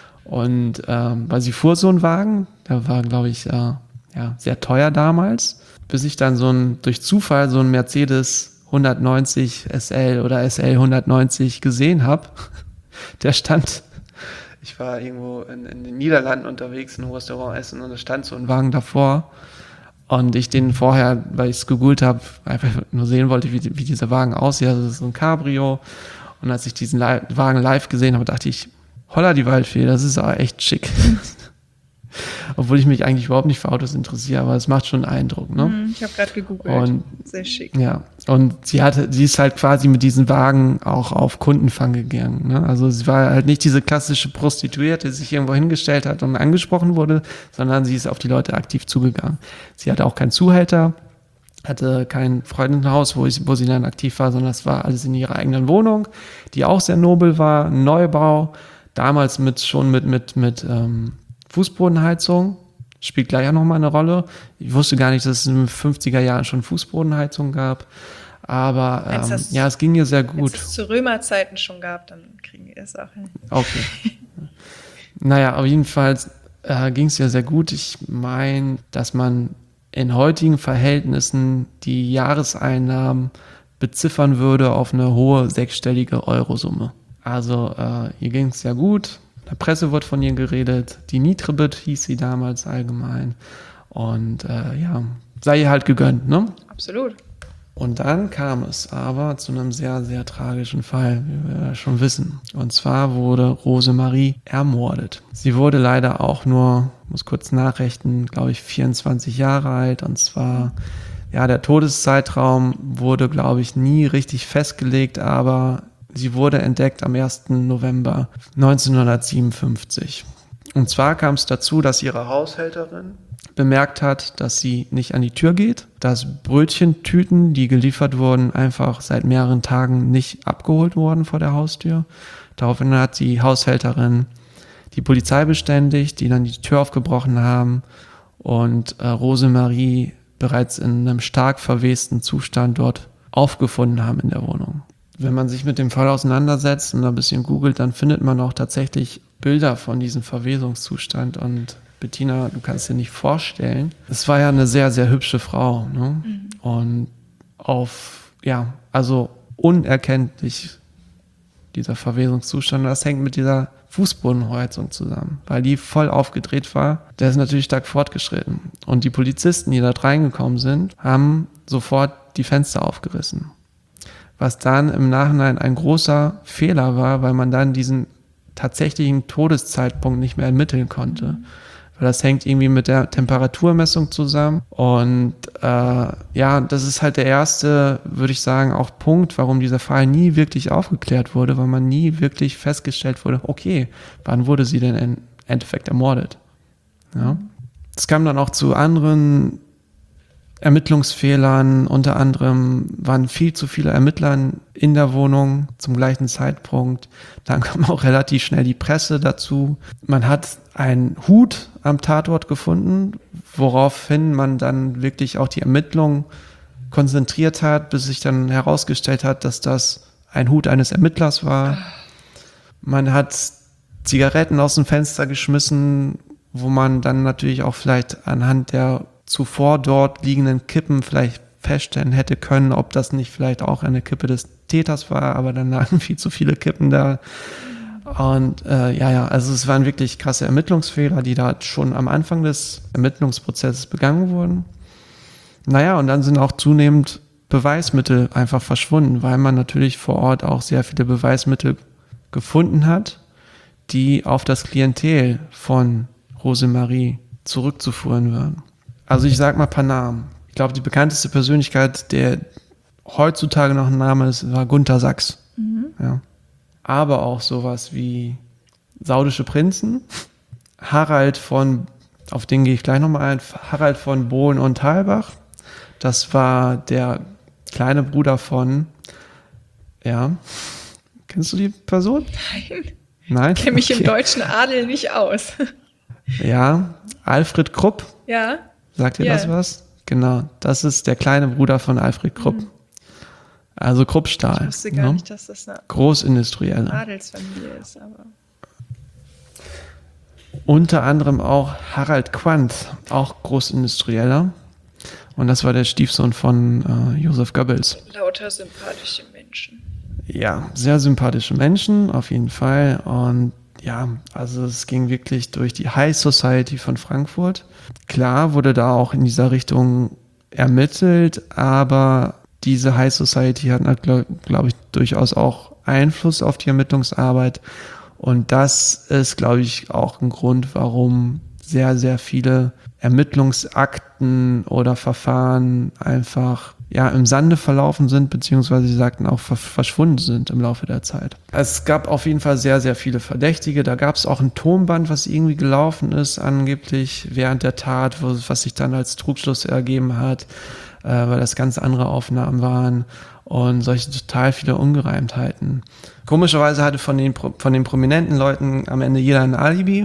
Und weil sie fuhr so einen Wagen, der war, glaube ich, sehr teuer damals, bis ich dann durch Zufall so ein Mercedes 190 SL oder SL 190 gesehen habe. Der stand, ich war irgendwo in den Niederlanden unterwegs, in einem Restaurant essen und da stand so ein Wagen davor. Und ich den vorher, weil ich es gegoogelt habe, einfach nur sehen wollte, wie dieser Wagen aussieht. Also das ist so ein Cabrio. Und als ich diesen Wagen live gesehen habe, dachte ich, holla die Waldfee, das ist aber echt schick. Obwohl ich mich eigentlich überhaupt nicht für Autos interessiere, aber es macht schon einen Eindruck. Ne? Ich habe gerade gegoogelt. Und, sehr schick. Ja, und sie ist halt quasi mit diesem Wagen auch auf Kundenfang gegangen. Ne? Also sie war halt nicht diese klassische Prostituierte, die sich irgendwo hingestellt hat und angesprochen wurde, sondern sie ist auf die Leute aktiv zugegangen. Sie hatte auch keinen Zuhälter, hatte kein Freundenhaus, wo sie dann aktiv war, sondern das war alles in ihrer eigenen Wohnung, die auch sehr nobel war, ein Neubau, damals schon mit Fußbodenheizung, spielt gleich auch nochmal eine Rolle. Ich wusste gar nicht, dass es in den 50er Jahren schon Fußbodenheizung gab, aber es ging ihr sehr gut. Wenn es zu Römerzeiten schon gab, dann kriegen wir es auch hin. Okay. Naja, aber jedenfalls ging es ihr sehr gut. Ich meine, dass man in heutigen Verhältnissen die Jahreseinnahmen beziffern würde auf eine hohe sechsstellige Eurosumme. Also ihr ging es sehr gut. In der Presse wird von ihr geredet. Die Nitribit hieß sie damals allgemein. Und sei ihr halt gegönnt, ne? Absolut. Und dann kam es aber zu einem sehr, sehr tragischen Fall, wie wir schon wissen. Und zwar wurde Rosemarie ermordet. Sie wurde leider auch nur, muss kurz nachrechnen, glaube ich 24 Jahre alt. Und zwar, der Todeszeitraum wurde, glaube ich, nie richtig festgelegt, aber sie wurde entdeckt am 1. November 1957. Und zwar kam es dazu, dass ihre Haushälterin bemerkt hat, dass sie nicht an die Tür geht, dass Brötchentüten, die geliefert wurden, einfach seit mehreren Tagen nicht abgeholt wurden vor der Haustür. Daraufhin hat die Haushälterin die Polizei beständigt, die dann die Tür aufgebrochen haben und Rosemarie bereits in einem stark verwesten Zustand dort aufgefunden haben in der Wohnung. Wenn man sich mit dem Fall auseinandersetzt und ein bisschen googelt, dann findet man auch tatsächlich Bilder von diesem Verwesungszustand und Bettina, du kannst dir nicht vorstellen. Es war ja eine sehr, sehr hübsche Frau, ne? Und also unerkenntlich dieser Verwesungszustand. Das hängt mit dieser Fußbodenheizung zusammen, weil die voll aufgedreht war. Der ist natürlich stark fortgeschritten. Und die Polizisten, die da reingekommen sind, haben sofort die Fenster aufgerissen. Was dann im Nachhinein ein großer Fehler war, weil man dann diesen tatsächlichen Todeszeitpunkt nicht mehr ermitteln konnte. Weil das hängt irgendwie mit der Temperaturmessung zusammen. Und das ist halt der erste, würde ich sagen, auch Punkt, warum dieser Fall nie wirklich aufgeklärt wurde, weil man nie wirklich festgestellt wurde, okay, wann wurde sie denn im Endeffekt ermordet? Ja. Es kam dann auch zu anderen Ermittlungsfehlern, unter anderem waren viel zu viele Ermittler in der Wohnung zum gleichen Zeitpunkt. Dann kam auch relativ schnell die Presse dazu. Man hat einen Hut am Tatort gefunden, woraufhin man dann wirklich auch die Ermittlungen konzentriert hat, bis sich dann herausgestellt hat, dass das ein Hut eines Ermittlers war. Man hat Zigaretten aus dem Fenster geschmissen, wo man dann natürlich auch vielleicht anhand der zuvor dort liegenden Kippen vielleicht feststellen hätte können, ob das nicht vielleicht auch eine Kippe des Täters war, aber dann lagen viel zu viele Kippen da. Und also es waren wirklich krasse Ermittlungsfehler, die da schon am Anfang des Ermittlungsprozesses begangen wurden. Naja, und dann sind auch zunehmend Beweismittel einfach verschwunden, weil man natürlich vor Ort auch sehr viele Beweismittel gefunden hat, die auf das Klientel von Rosemarie zurückzuführen waren. Also ich sag mal ein paar Namen. Ich glaube, die bekannteste Persönlichkeit, der heutzutage noch ein Name ist, war Gunter Sachs. Ja. Aber auch sowas wie saudische Prinzen, auf den gehe ich gleich nochmal ein, Harald von Bohlen und Thalbach. Das war der kleine Bruder von, kennst du die Person? Nein? Ich kenne mich im deutschen Adel nicht aus. Ja, Alfred Krupp. Ja. Sagt ihr das was? Genau, das ist der kleine Bruder von Alfred Krupp. Also Kruppstahl. Ich wusste gar nicht, dass das eine Großindustrielle. Adelsfamilie ist. Aber unter anderem auch Harald Quandt, auch Großindustrieller. Und das war der Stiefsohn von Joseph Goebbels. Lauter sympathische Menschen. Ja, sehr sympathische Menschen, auf jeden Fall. Und ja, also es ging wirklich durch die High Society von Frankfurt. Klar wurde da auch in dieser Richtung ermittelt, aber diese High Society hat, glaube ich, durchaus auch Einfluss auf die Ermittlungsarbeit. Und das ist, glaube ich, auch ein Grund, warum sehr, sehr viele Ermittlungsakten oder Verfahren einfach im Sande verlaufen sind, beziehungsweise sie sagten auch verschwunden sind im Laufe der Zeit. Es gab auf jeden Fall sehr, sehr viele Verdächtige. Da gab es auch ein Tonband, was irgendwie gelaufen ist, angeblich während der Tat, was sich dann als Trugschluss ergeben hat, weil das ganz andere Aufnahmen waren und solche total viele Ungereimtheiten. Komischerweise hatte von den prominenten Leuten am Ende jeder ein Alibi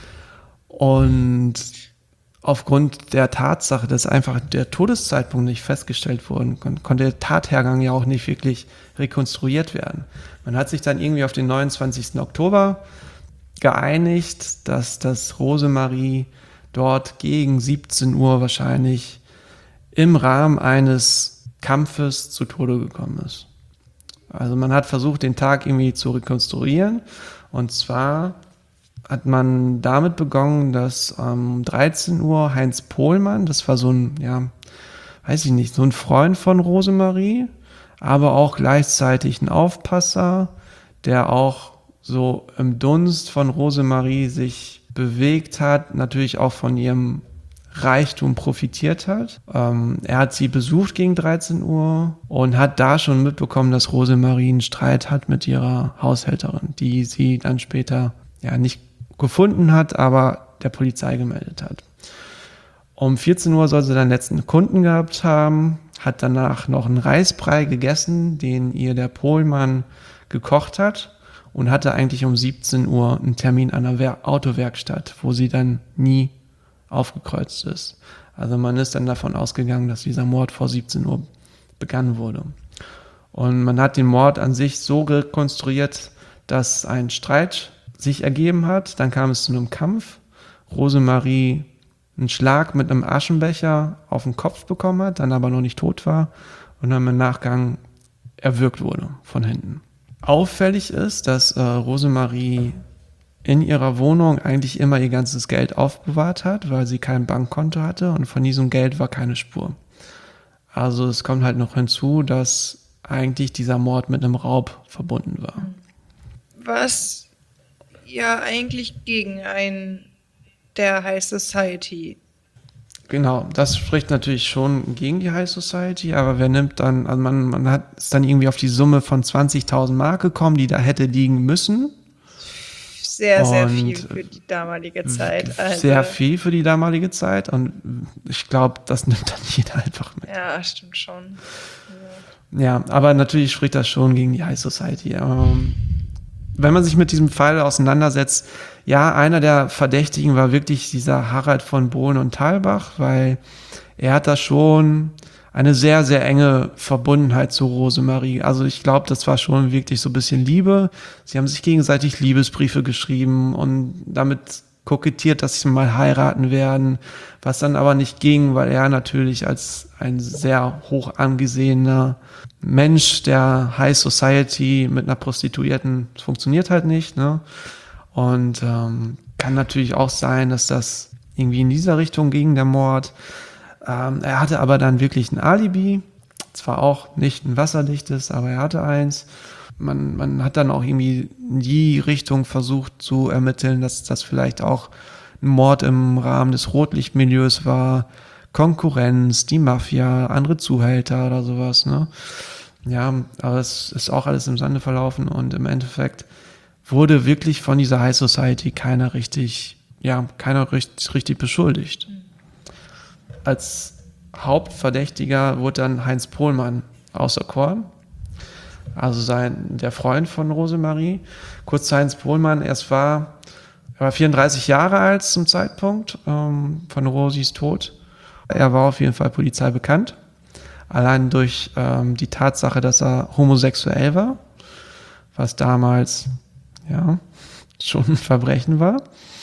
und aufgrund der Tatsache, dass einfach der Todeszeitpunkt nicht festgestellt wurde, konnte der Tathergang ja auch nicht wirklich rekonstruiert werden. Man hat sich dann irgendwie auf den 29. Oktober geeinigt, dass das Rosemarie dort gegen 17 Uhr wahrscheinlich im Rahmen eines Kampfes zu Tode gekommen ist. Also man hat versucht, den Tag irgendwie zu rekonstruieren. Und zwar hat man damit begonnen, dass um 13 Uhr Heinz Pohlmann, das war so ein, so ein Freund von Rosemarie, aber auch gleichzeitig ein Aufpasser, der auch so im Dunst von Rosemarie sich bewegt hat, natürlich auch von ihrem Reichtum profitiert hat. Er hat sie besucht gegen 13 Uhr und hat da schon mitbekommen, dass Rosemarie einen Streit hat mit ihrer Haushälterin, die sie dann später nicht gefunden hat, aber der Polizei gemeldet hat. Um 14 Uhr soll sie dann letzten Kunden gehabt haben, hat danach noch einen Reisbrei gegessen, den ihr der Pohlmann gekocht hat und hatte eigentlich um 17 Uhr einen Termin an der Autowerkstatt, wo sie dann nie aufgekreuzt ist. Also man ist dann davon ausgegangen, dass dieser Mord vor 17 Uhr begangen wurde. Und man hat den Mord an sich so rekonstruiert, dass ein Streit sich ergeben hat, dann kam es zu einem Kampf Rosemarie einen Schlag mit einem Aschenbecher auf den Kopf bekommen hat, dann aber noch nicht tot war und dann im Nachgang erwürgt wurde von hinten. Auffällig ist, dass Rosemarie in ihrer Wohnung eigentlich immer ihr ganzes Geld aufbewahrt hat, weil sie kein Bankkonto hatte und von diesem Geld war keine Spur. Also es kommt halt noch hinzu, dass eigentlich dieser Mord mit einem Raub verbunden war. Was ja eigentlich gegen einen der High Society. Genau, das spricht natürlich schon gegen die High Society, aber wer nimmt dann, also man hat es dann irgendwie auf die Summe von 20.000 Mark gekommen, die da hätte liegen müssen. Sehr, sehr viel für die damalige Zeit. Also, sehr viel für die damalige Zeit und ich glaube, das nimmt dann jeder einfach mit. Ja, stimmt schon. Ja, aber natürlich spricht das schon gegen die High Society. Wenn man sich mit diesem Fall auseinandersetzt, ja, einer der Verdächtigen war wirklich dieser Harald von Bohlen und Thalbach, weil er hat da schon eine sehr, sehr enge Verbundenheit zu Rosemarie. Also ich glaube, das war schon wirklich so ein bisschen Liebe. Sie haben sich gegenseitig Liebesbriefe geschrieben und damit kokettiert, dass sie mal heiraten werden, was dann aber nicht ging, weil er natürlich als ein sehr hoch angesehener Mensch der High Society mit einer Prostituierten, das funktioniert halt nicht, ne? Und kann natürlich auch sein, dass das irgendwie in dieser Richtung ging, der Mord. Er hatte aber dann wirklich ein Alibi, zwar auch nicht ein wasserdichtes, aber er hatte eins. Man hat dann auch irgendwie in die Richtung versucht zu ermitteln, dass das vielleicht auch ein Mord im Rahmen des Rotlichtmilieus war, Konkurrenz, die Mafia, andere Zuhälter oder sowas, ne? Ja, aber es ist auch alles im Sande verlaufen und im Endeffekt wurde wirklich von dieser High Society keiner richtig beschuldigt. Als Hauptverdächtiger wurde dann Heinz Pohlmann auserkoren, also der Freund von Rosemarie. Kurz zu Heinz Pohlmann, er war 34 Jahre alt zum Zeitpunkt von Rosis Tod. Er war auf jeden Fall Polizei bekannt, allein durch die Tatsache, dass er homosexuell war, was damals schon ein Verbrechen war.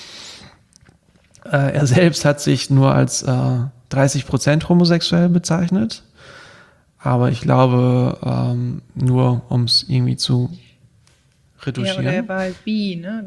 Er selbst hat sich nur als 30% homosexuell bezeichnet, aber ich glaube, nur um es irgendwie zu retuschieren. Ja, oder er war halt bi, ne?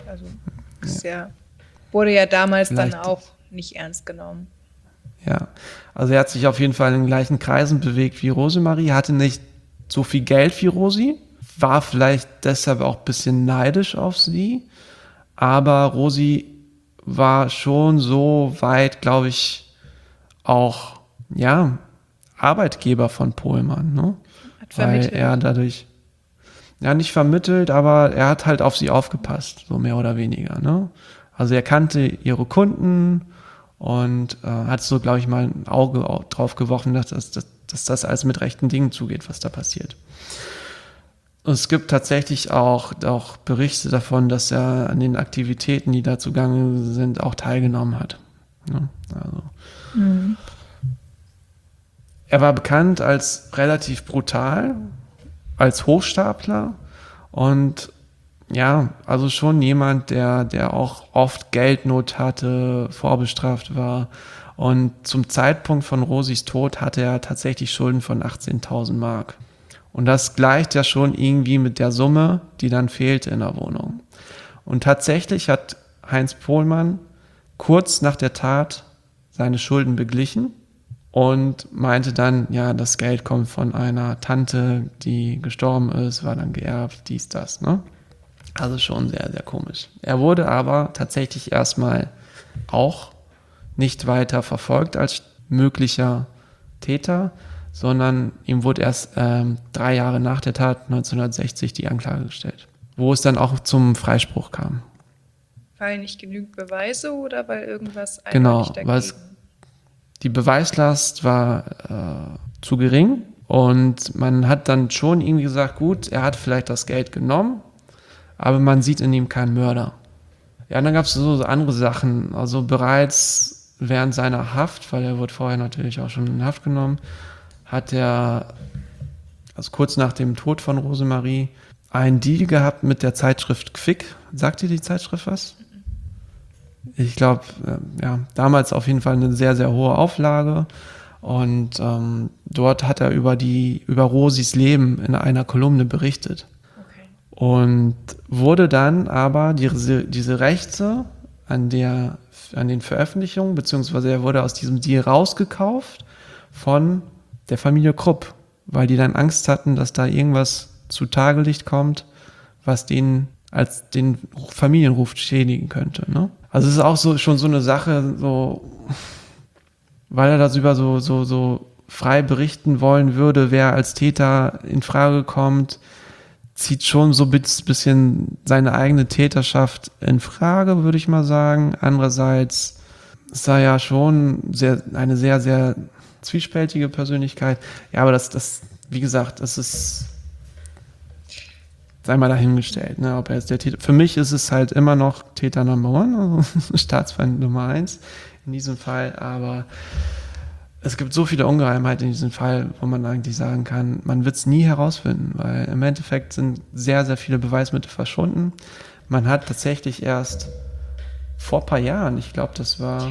Wurde ja damals vielleicht dann auch nicht ernst genommen. Ja, also er hat sich auf jeden Fall in den gleichen Kreisen bewegt wie Rosemarie, hatte nicht so viel Geld wie Rosi, war vielleicht deshalb auch ein bisschen neidisch auf sie, aber Rosi war schon so weit, glaube ich, auch, Arbeitgeber von Pohlmann, ne? Hat vermittelt. Weil er dadurch, nicht vermittelt, aber er hat halt auf sie aufgepasst, so mehr oder weniger, ne? Also er kannte ihre Kunden und hat so, glaube ich, mal ein Auge drauf geworfen, dass das alles mit rechten Dingen zugeht, was da passiert. Und es gibt tatsächlich auch Berichte davon, dass er an den Aktivitäten, die da zugange sind, auch teilgenommen hat. Ja, also. Er war bekannt als relativ brutal, als Hochstapler und also schon jemand, der auch oft Geldnot hatte, vorbestraft war. Und zum Zeitpunkt von Rosis Tod hatte er tatsächlich Schulden von 18.000 Mark. Und das gleicht ja schon irgendwie mit der Summe, die dann fehlte in der Wohnung. Und tatsächlich hat Heinz Pohlmann kurz nach der Tat seine Schulden beglichen und meinte dann, das Geld kommt von einer Tante, die gestorben ist, war dann geerbt, dies, das, ne? Also schon sehr, sehr komisch. Er wurde aber tatsächlich erstmal auch nicht weiter verfolgt als möglicher Täter, sondern ihm wurde erst 3 Jahre nach der Tat, 1960, die Anklage gestellt, wo es dann auch zum Freispruch kam. Weil nicht genügend Beweise oder weil irgendwas Genau, dagegen? weil die Beweislast war zu gering und man hat dann schon irgendwie gesagt, gut, er hat vielleicht das Geld genommen, aber man sieht in ihm keinen Mörder. Ja, und dann gab es so andere Sachen, also bereits während seiner Haft, weil er wurde vorher natürlich auch schon in Haft genommen, hat er, also kurz nach dem Tod von Rosemarie, einen Deal gehabt mit der Zeitschrift Quick. Sagt dir die Zeitschrift was? Ich glaube, ja, damals auf jeden Fall eine sehr, sehr hohe Auflage. Und dort hat er über Rosis Leben in einer Kolumne berichtet. Okay. Und wurde dann aber diese Rechte an den Veröffentlichungen, beziehungsweise er wurde aus diesem Deal rausgekauft von der Familie Krupp, weil die dann Angst hatten, dass da irgendwas zu Tagelicht kommt, was denen als den Familienruf schädigen könnte. Ne? Also es ist auch schon so eine Sache, so, weil er darüber so frei berichten wollen würde, wer als Täter in Frage kommt, zieht schon so ein bisschen seine eigene Täterschaft in Frage, würde ich mal sagen. Andererseits ist er ja schon eine sehr, sehr zwiespältige Persönlichkeit. Ja, aber das, wie gesagt, das ist, sei mal dahingestellt, ne, ob er jetzt der Täter. Für mich ist es halt immer noch Täter Number One, also Staatsfeind Nummer 1 in diesem Fall, aber es gibt so viele Ungeheimheiten in diesem Fall, wo man eigentlich sagen kann, man wird es nie herausfinden, weil im Endeffekt sind sehr, sehr viele Beweismittel verschwunden. Man hat tatsächlich erst vor ein paar Jahren, ich glaube, das war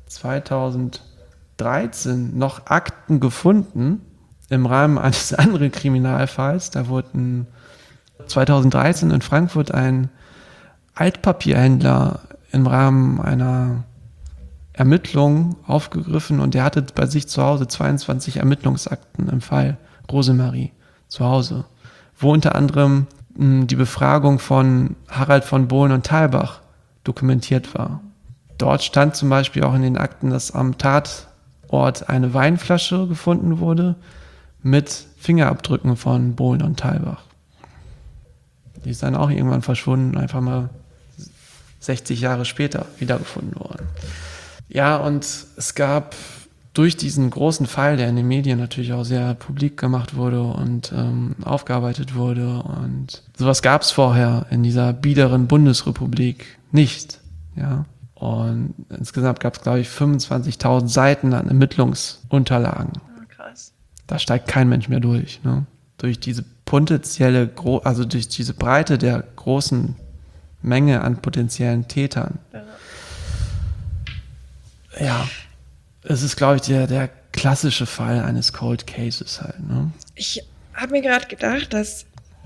2013, noch Akten gefunden im Rahmen eines anderen Kriminalfalls. Da wurden 2013 in Frankfurt ein Altpapierhändler im Rahmen einer Ermittlungen aufgegriffen und der hatte bei sich zu Hause 22 Ermittlungsakten im Fall Rosemarie zu Hause, wo unter anderem die Befragung von Harald von Bohlen und Thalbach dokumentiert war. Dort stand zum Beispiel auch in den Akten, dass am Tatort eine Weinflasche gefunden wurde mit Fingerabdrücken von Bohlen und Thalbach. Die ist dann auch irgendwann verschwunden, einfach mal 60 Jahre später wiedergefunden worden. Ja, und es gab durch diesen großen Fall, der in den Medien natürlich auch sehr publik gemacht wurde und aufgearbeitet wurde, und sowas gab es vorher in dieser biederen Bundesrepublik nicht. Ja. Und insgesamt gab es, glaube ich, 25.000 Seiten an Ermittlungsunterlagen. Ah, krass. Da steigt kein Mensch mehr durch. Ne? Durch diese also durch diese Breite der großen Menge an potenziellen Tätern. Ja, es ist, glaube ich, der klassische Fall eines Cold Cases halt. Ne? Ich habe mir gerade gedacht, dass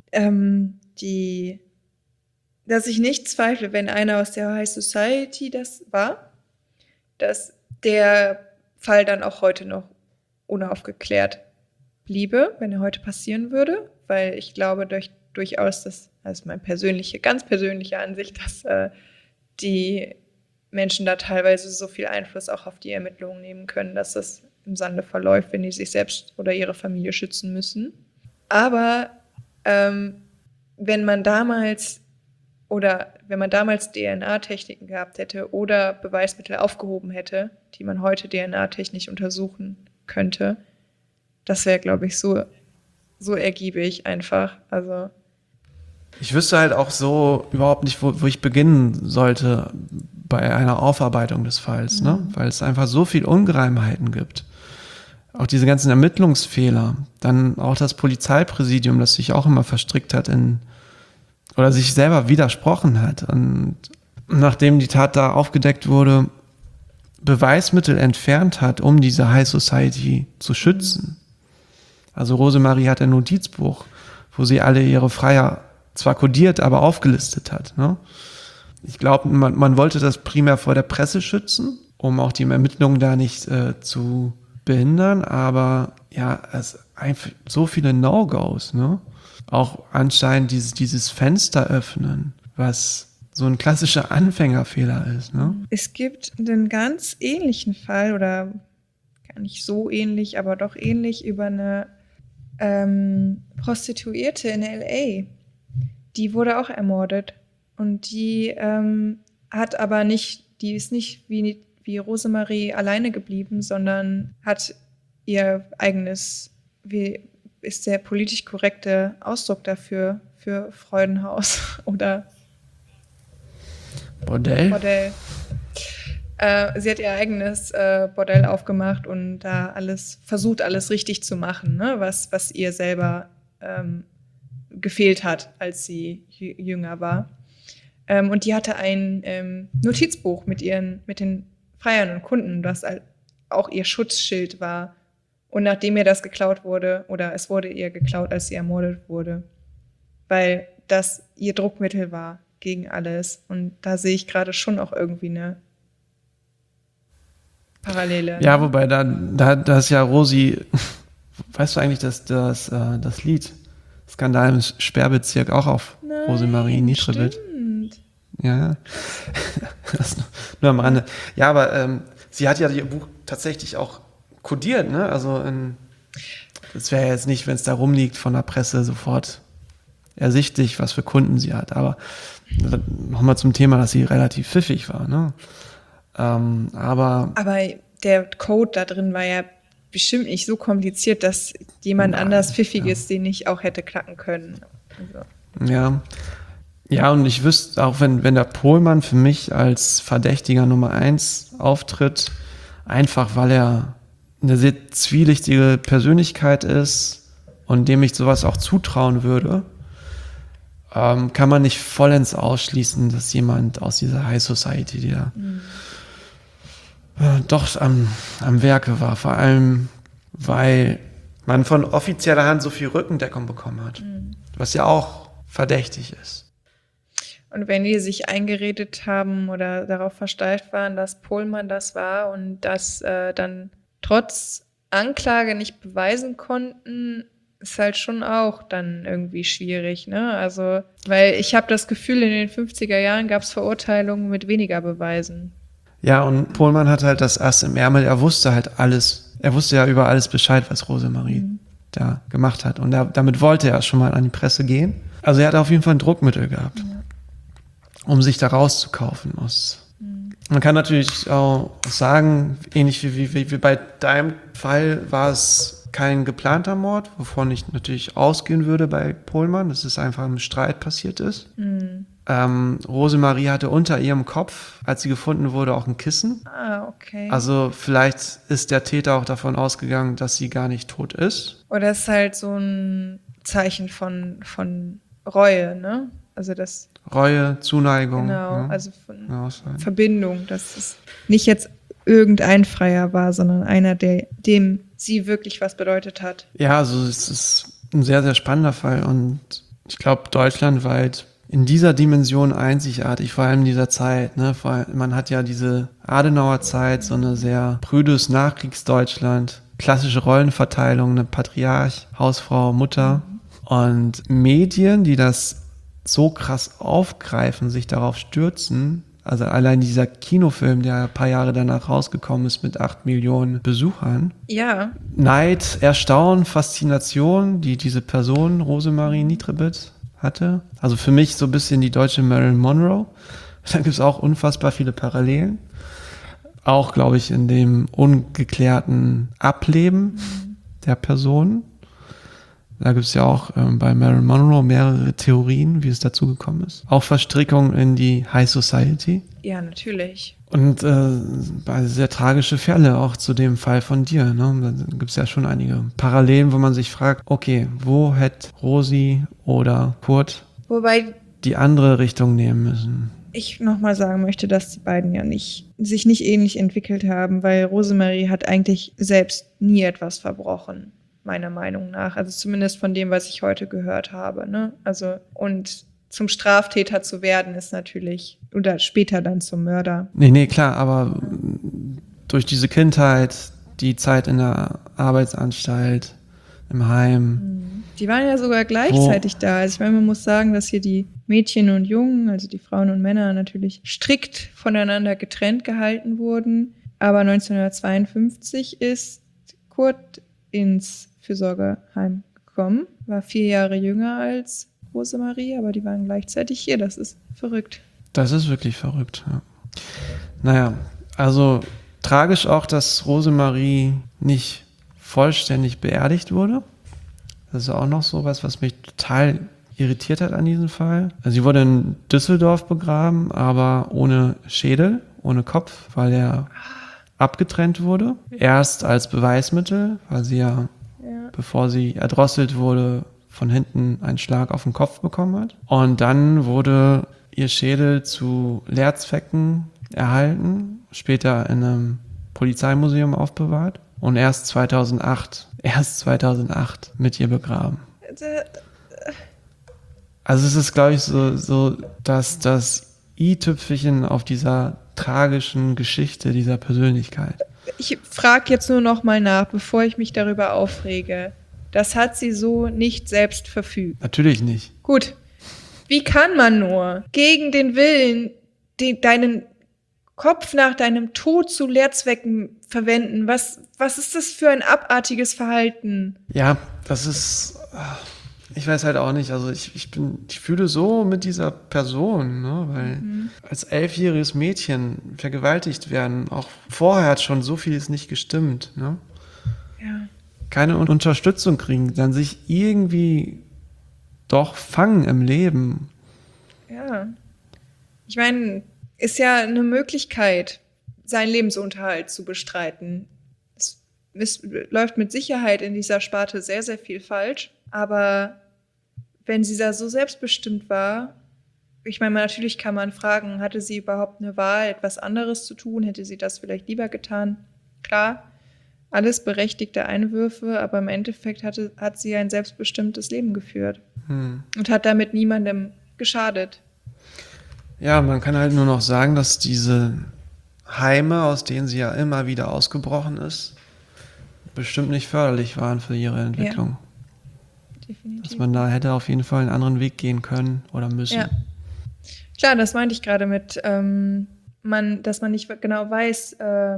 ich nicht zweifle, wenn einer aus der High Society das war, dass der Fall dann auch heute noch unaufgeklärt bliebe, wenn er heute passieren würde, weil ich glaube durchaus, das ist meine ganz persönliche Ansicht, dass die Menschen da teilweise so viel Einfluss auch auf die Ermittlungen nehmen können, dass das im Sande verläuft, wenn die sich selbst oder ihre Familie schützen müssen. Aber wenn man damals DNA-Techniken gehabt hätte oder Beweismittel aufgehoben hätte, die man heute DNA-technisch untersuchen könnte, das wäre, glaube ich, so ergiebig einfach. Also ich wüsste halt auch so überhaupt nicht, wo ich beginnen sollte bei einer Aufarbeitung des Falls, ne? Weil es einfach so viel Ungereimheiten gibt. Auch diese ganzen Ermittlungsfehler, dann auch das Polizeipräsidium, das sich auch immer verstrickt hat oder sich selber widersprochen hat. Und nachdem die Tat da aufgedeckt wurde, Beweismittel entfernt hat, um diese High Society zu schützen. Also Rosemarie hat ein Notizbuch, wo sie alle ihre Freier zwar kodiert, aber aufgelistet hat. Ne? Ich glaube, man wollte das primär vor der Presse schützen, um auch die Ermittlungen da nicht zu behindern, aber ja, es einfach so viele No-Gos, ne? Auch anscheinend dieses Fenster öffnen, was so ein klassischer Anfängerfehler ist, ne? Es gibt einen ganz ähnlichen Fall, oder gar nicht so ähnlich, aber doch ähnlich, über eine Prostituierte in L.A. Die wurde auch ermordet. Und die ist nicht wie Rosemarie alleine geblieben, sondern hat ihr eigenes, wie ist der politisch korrekte Ausdruck dafür, für Freudenhaus oder Bordell. Sie hat ihr eigenes Bordell aufgemacht und da versucht, alles richtig zu machen, ne? was ihr selber gefehlt hat, als sie jünger war. Und die hatte ein Notizbuch mit den Freiern und Kunden, das auch ihr Schutzschild war. Und nachdem ihr das geklaut wurde, oder es wurde ihr geklaut, als sie ermordet wurde, weil das ihr Druckmittel war gegen alles. Und da sehe ich gerade schon auch irgendwie eine Parallele. Ja, Ne? wobei da ist ja Rosi, weißt du eigentlich, dass das Lied Skandal im Sperrbezirk auch auf Rosemarie Nitribit? Stimmt. Ja, das nur am Rande. Ja, aber sie hat ja ihr Buch tatsächlich auch kodiert, ne? Also das wäre jetzt nicht, wenn es da rumliegt, von der Presse sofort ersichtlich, was für Kunden sie hat. Aber nochmal zum Thema, dass sie relativ pfiffig war, ne? Aber der Code da drin war ja bestimmt nicht so kompliziert, dass jemand anders Pfiffiges den nicht auch hätte knacken können. Also. Ja. Ja, und ich wüsste, auch wenn der Pohlmann für mich als Verdächtiger Nummer 1 auftritt, einfach weil er eine sehr zwielichtige Persönlichkeit ist und dem ich sowas auch zutrauen würde, kann man nicht vollends ausschließen, dass jemand aus dieser High Society, die da doch am Werke war. Vor allem, weil man von offizieller Hand so viel Rückendeckung bekommen hat, was ja auch verdächtig ist. Und wenn die sich eingeredet haben oder darauf versteift waren, dass Pohlmann das war und das dann trotz Anklage nicht beweisen konnten, ist halt schon auch dann irgendwie schwierig, ne? Also, weil ich habe das Gefühl, in den 50er Jahren gab es Verurteilungen mit weniger Beweisen. Ja, und Pohlmann hat halt das Ass im Ärmel, er wusste halt alles. Er wusste ja über alles Bescheid, was Rosemarie da gemacht hat. Und damit wollte er schon mal an die Presse gehen. Also er hat auf jeden Fall ein Druckmittel gehabt, um sich da rauszukaufen. Man kann natürlich auch sagen, ähnlich wie bei deinem Fall war es kein geplanter Mord, wovon ich natürlich ausgehen würde bei Pohlmann, dass es einfach im Streit passiert ist. Rosemarie hatte unter ihrem Kopf, als sie gefunden wurde, auch ein Kissen. Ah, okay. Also vielleicht ist der Täter auch davon ausgegangen, dass sie gar nicht tot ist. Oder es ist halt so ein Zeichen von Reue, ne? Also das Reue, Zuneigung. genau, Ja, also von sein. Verbindung, dass es nicht jetzt irgendein Freier war, sondern einer, dem sie wirklich was bedeutet hat. Ja, also es ist ein sehr, sehr spannender Fall und ich glaube deutschlandweit in dieser Dimension einzigartig, vor allem in dieser Zeit. Ne? Man hat ja diese Adenauer Zeit, so eine sehr prüdes Nachkriegsdeutschland, klassische Rollenverteilung, eine Patriarch, Hausfrau, Mutter und Medien, die das so krass aufgreifen, sich darauf stürzen. Also allein dieser Kinofilm, der ein paar Jahre danach rausgekommen ist mit 8 Millionen Besuchern. Ja. Neid, Erstaunen, Faszination, die diese Person, Rosemarie Nitribit, hatte. Also für mich so ein bisschen die deutsche Marilyn Monroe. Da gibt es auch unfassbar viele Parallelen. Auch, glaube ich, in dem ungeklärten Ableben der Person. Da gibt es ja auch bei Marilyn Monroe mehrere Theorien, wie es dazu gekommen ist. Auch Verstrickung in die High Society. Ja, natürlich. Und sehr tragische Fälle auch zu dem Fall von dir. Ne? Da gibt es ja schon einige Parallelen, wo man sich fragt, okay, wo hätte Rosi oder Kurt Wobei die andere Richtung nehmen müssen? ich nochmal sagen möchte, dass die beiden ja sich nicht ähnlich entwickelt haben, weil Rosemarie hat eigentlich selbst nie etwas verbrochen, meiner Meinung nach. Also zumindest von dem, was ich heute gehört habe. Ne? Also, und zum Straftäter zu werden, ist natürlich, oder später dann zum Mörder. Nee, klar, aber durch diese Kindheit, die Zeit in der Arbeitsanstalt, im Heim. Die waren ja sogar gleichzeitig da. Also ich meine, man muss sagen, dass hier die Mädchen und Jungen, also die Frauen und Männer natürlich strikt voneinander getrennt gehalten wurden. Aber 1952 ist Kurt ins Fürsorgeheim gekommen, war 4 Jahre jünger als Rosemarie, aber die waren gleichzeitig hier. Das ist verrückt. Das ist wirklich verrückt, ja. Naja, also tragisch auch, dass Rosemarie nicht vollständig beerdigt wurde. Das ist auch noch so was mich total irritiert hat an diesem Fall. Also sie wurde in Düsseldorf begraben, aber ohne Schädel, ohne Kopf, weil er abgetrennt wurde. Erst als Beweismittel, weil sie ja, bevor sie erdrosselt wurde, von hinten einen Schlag auf den Kopf bekommen hat. Und dann wurde ihr Schädel zu Lehrzwecken erhalten, später in einem Polizeimuseum aufbewahrt und erst 2008 mit ihr begraben. Also es ist, glaube ich, so dass das i-Tüpfelchen auf dieser tragischen Geschichte dieser Persönlichkeit. Ich frage jetzt nur noch mal nach, bevor ich mich darüber aufrege. Das hat sie so nicht selbst verfügt. Natürlich nicht. Gut. Wie kann man nur gegen den Willen deinen Kopf nach deinem Tod zu Lehrzwecken verwenden? Was ist das für ein abartiges Verhalten? Ja, das ist, ich weiß halt auch nicht, also ich fühle so mit dieser Person, ne, weil als 11-jähriges Mädchen vergewaltigt werden, auch vorher hat schon so vieles nicht gestimmt, ne? Ja. Keine Unterstützung kriegen, dann sich irgendwie doch fangen im Leben. Ja. Ich meine, ist ja eine Möglichkeit, seinen Lebensunterhalt zu bestreiten. Es läuft mit Sicherheit in dieser Sparte sehr, sehr viel falsch. Aber wenn sie da so selbstbestimmt war, ich meine, natürlich kann man fragen, hatte sie überhaupt eine Wahl, etwas anderes zu tun? Hätte sie das vielleicht lieber getan? Klar, alles berechtigte Einwürfe, aber im Endeffekt hat sie ein selbstbestimmtes Leben geführt und hat damit niemandem geschadet. Ja, man kann halt nur noch sagen, dass diese Heime, aus denen sie ja immer wieder ausgebrochen ist, bestimmt nicht förderlich waren für ihre Entwicklung. Ja, definitiv. Dass man da hätte auf jeden Fall einen anderen Weg gehen können oder müssen. Ja. Klar, das meinte ich gerade mit, dass man nicht genau weiß,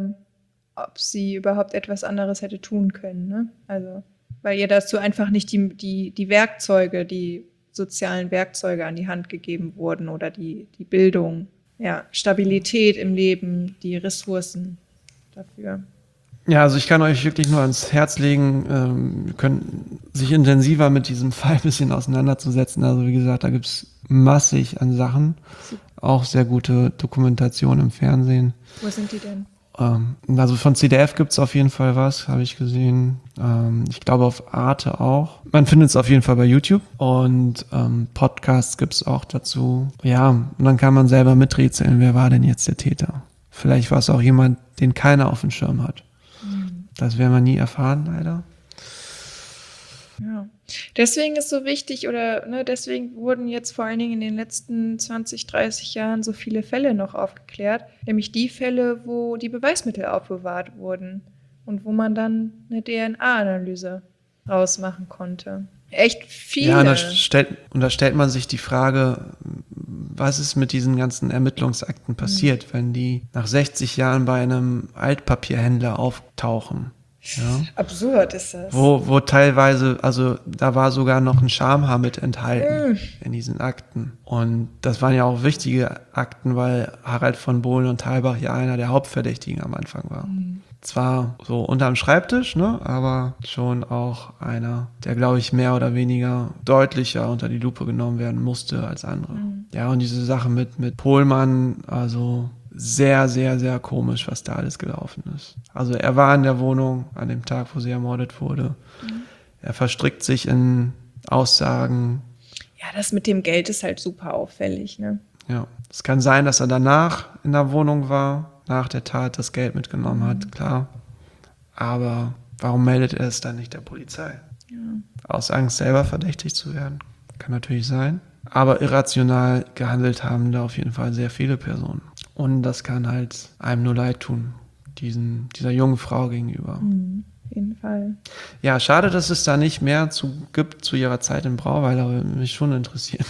ob sie überhaupt etwas anderes hätte tun können. Ne? Also, weil ihr dazu einfach nicht die Werkzeuge, die sozialen Werkzeuge an die Hand gegeben wurden oder die Bildung, ja, Stabilität im Leben, die Ressourcen dafür. Ja, also ich kann euch wirklich nur ans Herz legen, können sich intensiver mit diesem Fall ein bisschen auseinanderzusetzen. Also wie gesagt, da gibt es massig an Sachen, auch sehr gute Dokumentation im Fernsehen. Wo sind die denn? Also von CDF gibt es auf jeden Fall was, habe ich gesehen. Ich glaube auf Arte auch. Man findet es auf jeden Fall bei YouTube und Podcasts gibt es auch dazu. Ja, und dann kann man selber miträtseln, wer war denn jetzt der Täter? Vielleicht war es auch jemand, den keiner auf dem Schirm hat. Das werden wir nie erfahren, leider. Ja. Deswegen ist so wichtig deswegen wurden jetzt vor allen Dingen in den letzten 20, 30 Jahren so viele Fälle noch aufgeklärt, nämlich die Fälle, wo die Beweismittel aufbewahrt wurden und wo man dann eine DNA-Analyse rausmachen konnte. Echt viele. Ja, und da stellt man sich die Frage, was ist mit diesen ganzen Ermittlungsakten passiert, wenn die nach 60 Jahren bei einem Altpapierhändler auftauchen? Ja. Absurd ist das. Wo teilweise, also da war sogar noch ein Schamhaar mit enthalten in diesen Akten. Und das waren ja auch wichtige Akten, weil Harald von Bohlen und Thalbach ja einer der Hauptverdächtigen am Anfang war. Zwar so unterm Schreibtisch, ne, aber schon auch einer, der, glaube ich, mehr oder weniger deutlicher unter die Lupe genommen werden musste als andere. Ja, und diese Sache mit Pohlmann, also sehr, sehr, sehr komisch, was da alles gelaufen ist. Also er war in der Wohnung an dem Tag, wo sie ermordet wurde. Er verstrickt sich in Aussagen. Ja, das mit dem Geld ist halt super auffällig, ne? Ja, es kann sein, dass er danach in der Wohnung war, nach der Tat das Geld mitgenommen hat, klar. Aber warum meldet er es dann nicht der Polizei? Ja. Aus Angst, selber verdächtig zu werden. Kann natürlich sein. Aber irrational gehandelt haben da auf jeden Fall sehr viele Personen. Und das kann halt einem nur leid tun, dieser jungen Frau gegenüber. Auf jeden Fall. Ja, schade, dass es da nicht mehr gibt zu ihrer Zeit in Brauweiler, würde mich schon interessieren.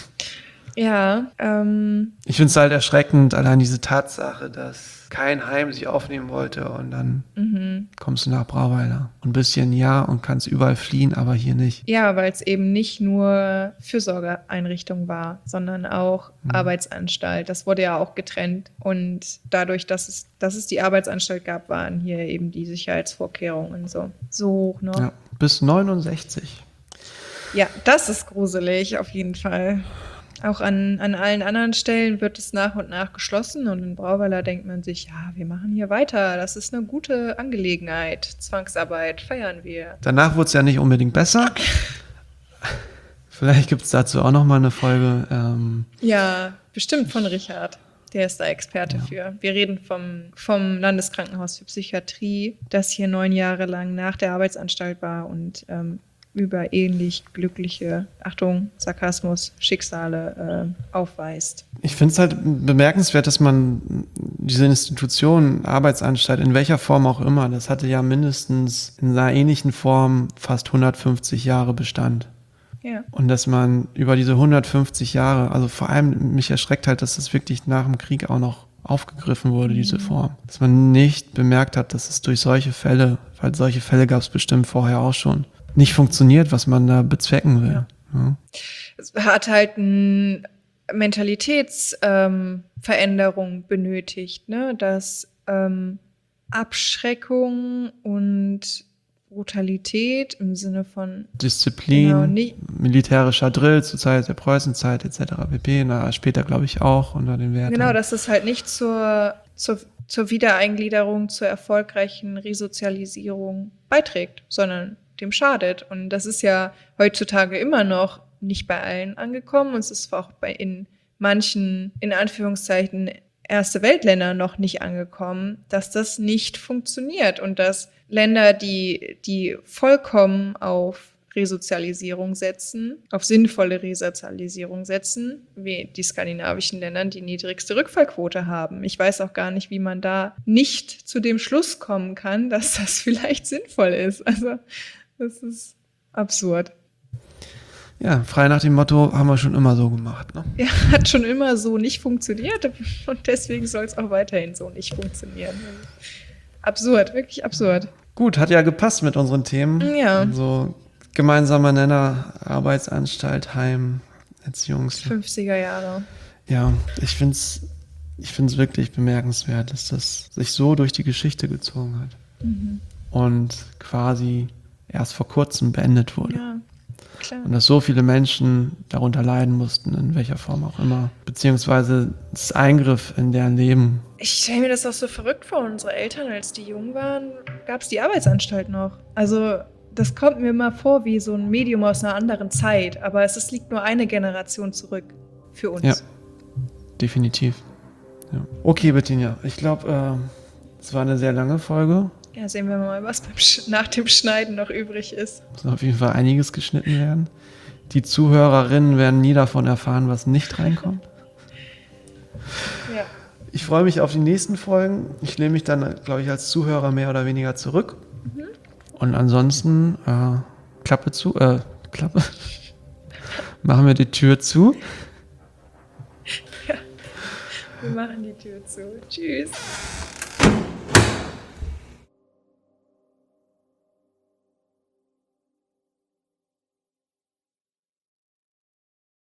Ja. Ich finde es halt erschreckend, allein diese Tatsache, dass kein Heim sich aufnehmen wollte und dann kommst du nach Brauweiler. Und bist hier ein Jahr und kannst überall fliehen, aber hier nicht. Ja, weil es eben nicht nur Fürsorgeeinrichtung war, sondern auch Arbeitsanstalt. Das wurde ja auch getrennt. Und dadurch, dass es die Arbeitsanstalt gab, waren hier eben die Sicherheitsvorkehrungen so hoch noch. Ja, bis 69. Ja, das ist gruselig, auf jeden Fall. Auch an allen anderen Stellen wird es nach und nach geschlossen und in Brauweiler denkt man sich, ja, wir machen hier weiter, das ist eine gute Angelegenheit, Zwangsarbeit, feiern wir. Danach wurde es ja nicht unbedingt besser. Vielleicht gibt es dazu auch noch mal eine Folge. Ja, bestimmt von Richard. Der ist da Experte für. Wir reden vom Landeskrankenhaus für Psychiatrie, das hier 9 Jahre lang nach der Arbeitsanstalt war und über ähnlich glückliche, Achtung, Sarkasmus, Schicksale aufweist. Ich finde es halt bemerkenswert, dass man diese Institution, Arbeitsanstalt, in welcher Form auch immer, das hatte ja mindestens in einer ähnlichen Form fast 150 Jahre Bestand. Ja. Und dass man über diese 150 Jahre, also vor allem mich erschreckt halt, dass das wirklich nach dem Krieg auch noch aufgegriffen wurde, diese Form. Dass man nicht bemerkt hat, dass es durch solche Fälle, weil solche Fälle gab es bestimmt vorher auch schon, nicht funktioniert, was man da bezwecken will. Ja. Es hat halt eine Mentalitätsveränderung benötigt, ne? Dass Abschreckung und Brutalität im Sinne von Disziplin, militärischer Drill zur Zeit der Preußenzeit etc. pp. Später glaube ich auch unter den Werten. Genau, dass es halt nicht zur Wiedereingliederung, zur erfolgreichen Resozialisierung beiträgt, sondern dem schadet. Und das ist ja heutzutage immer noch nicht bei allen angekommen. Und es ist auch in manchen, in Anführungszeichen, erste Weltländer noch nicht angekommen, dass das nicht funktioniert und dass Länder, die vollkommen auf Resozialisierung setzen, auf sinnvolle Resozialisierung setzen, wie die skandinavischen Länder die niedrigste Rückfallquote haben. Ich weiß auch gar nicht, wie man da nicht zu dem Schluss kommen kann, dass das vielleicht sinnvoll ist. Also das ist absurd. Ja, frei nach dem Motto, haben wir schon immer so gemacht. Ne? Ja, hat schon immer so nicht funktioniert und deswegen soll es auch weiterhin so nicht funktionieren. Absurd, wirklich absurd. Gut, hat ja gepasst mit unseren Themen. Ja. So gemeinsamer Nenner, Arbeitsanstalt, Heim, Erziehungs... 50er Jahre. Ja, ich find's wirklich bemerkenswert, dass das sich so durch die Geschichte gezogen hat. Und quasi erst vor kurzem beendet wurde. Ja, klar. Und dass so viele Menschen darunter leiden mussten, in welcher Form auch immer. Beziehungsweise das Eingriff in deren Leben. Ich stelle mir das auch so verrückt vor. Unsere Eltern, als die jung waren, gab es die Arbeitsanstalt noch. Also das kommt mir immer vor wie so ein Medium aus einer anderen Zeit. Aber es liegt nur eine Generation zurück für uns. Ja, definitiv. Ja. Okay, Bettina, ich glaube, es war eine sehr lange Folge. Ja, sehen wir mal, was nach dem Schneiden noch übrig ist. Es muss auf jeden Fall einiges geschnitten werden. Die Zuhörerinnen werden nie davon erfahren, was nicht reinkommt. Ja. Ich freue mich auf die nächsten Folgen. Ich nehme mich dann, glaube ich, als Zuhörer mehr oder weniger zurück. Und ansonsten Klappe. Machen wir die Tür zu. Ja, wir machen die Tür zu. Tschüss.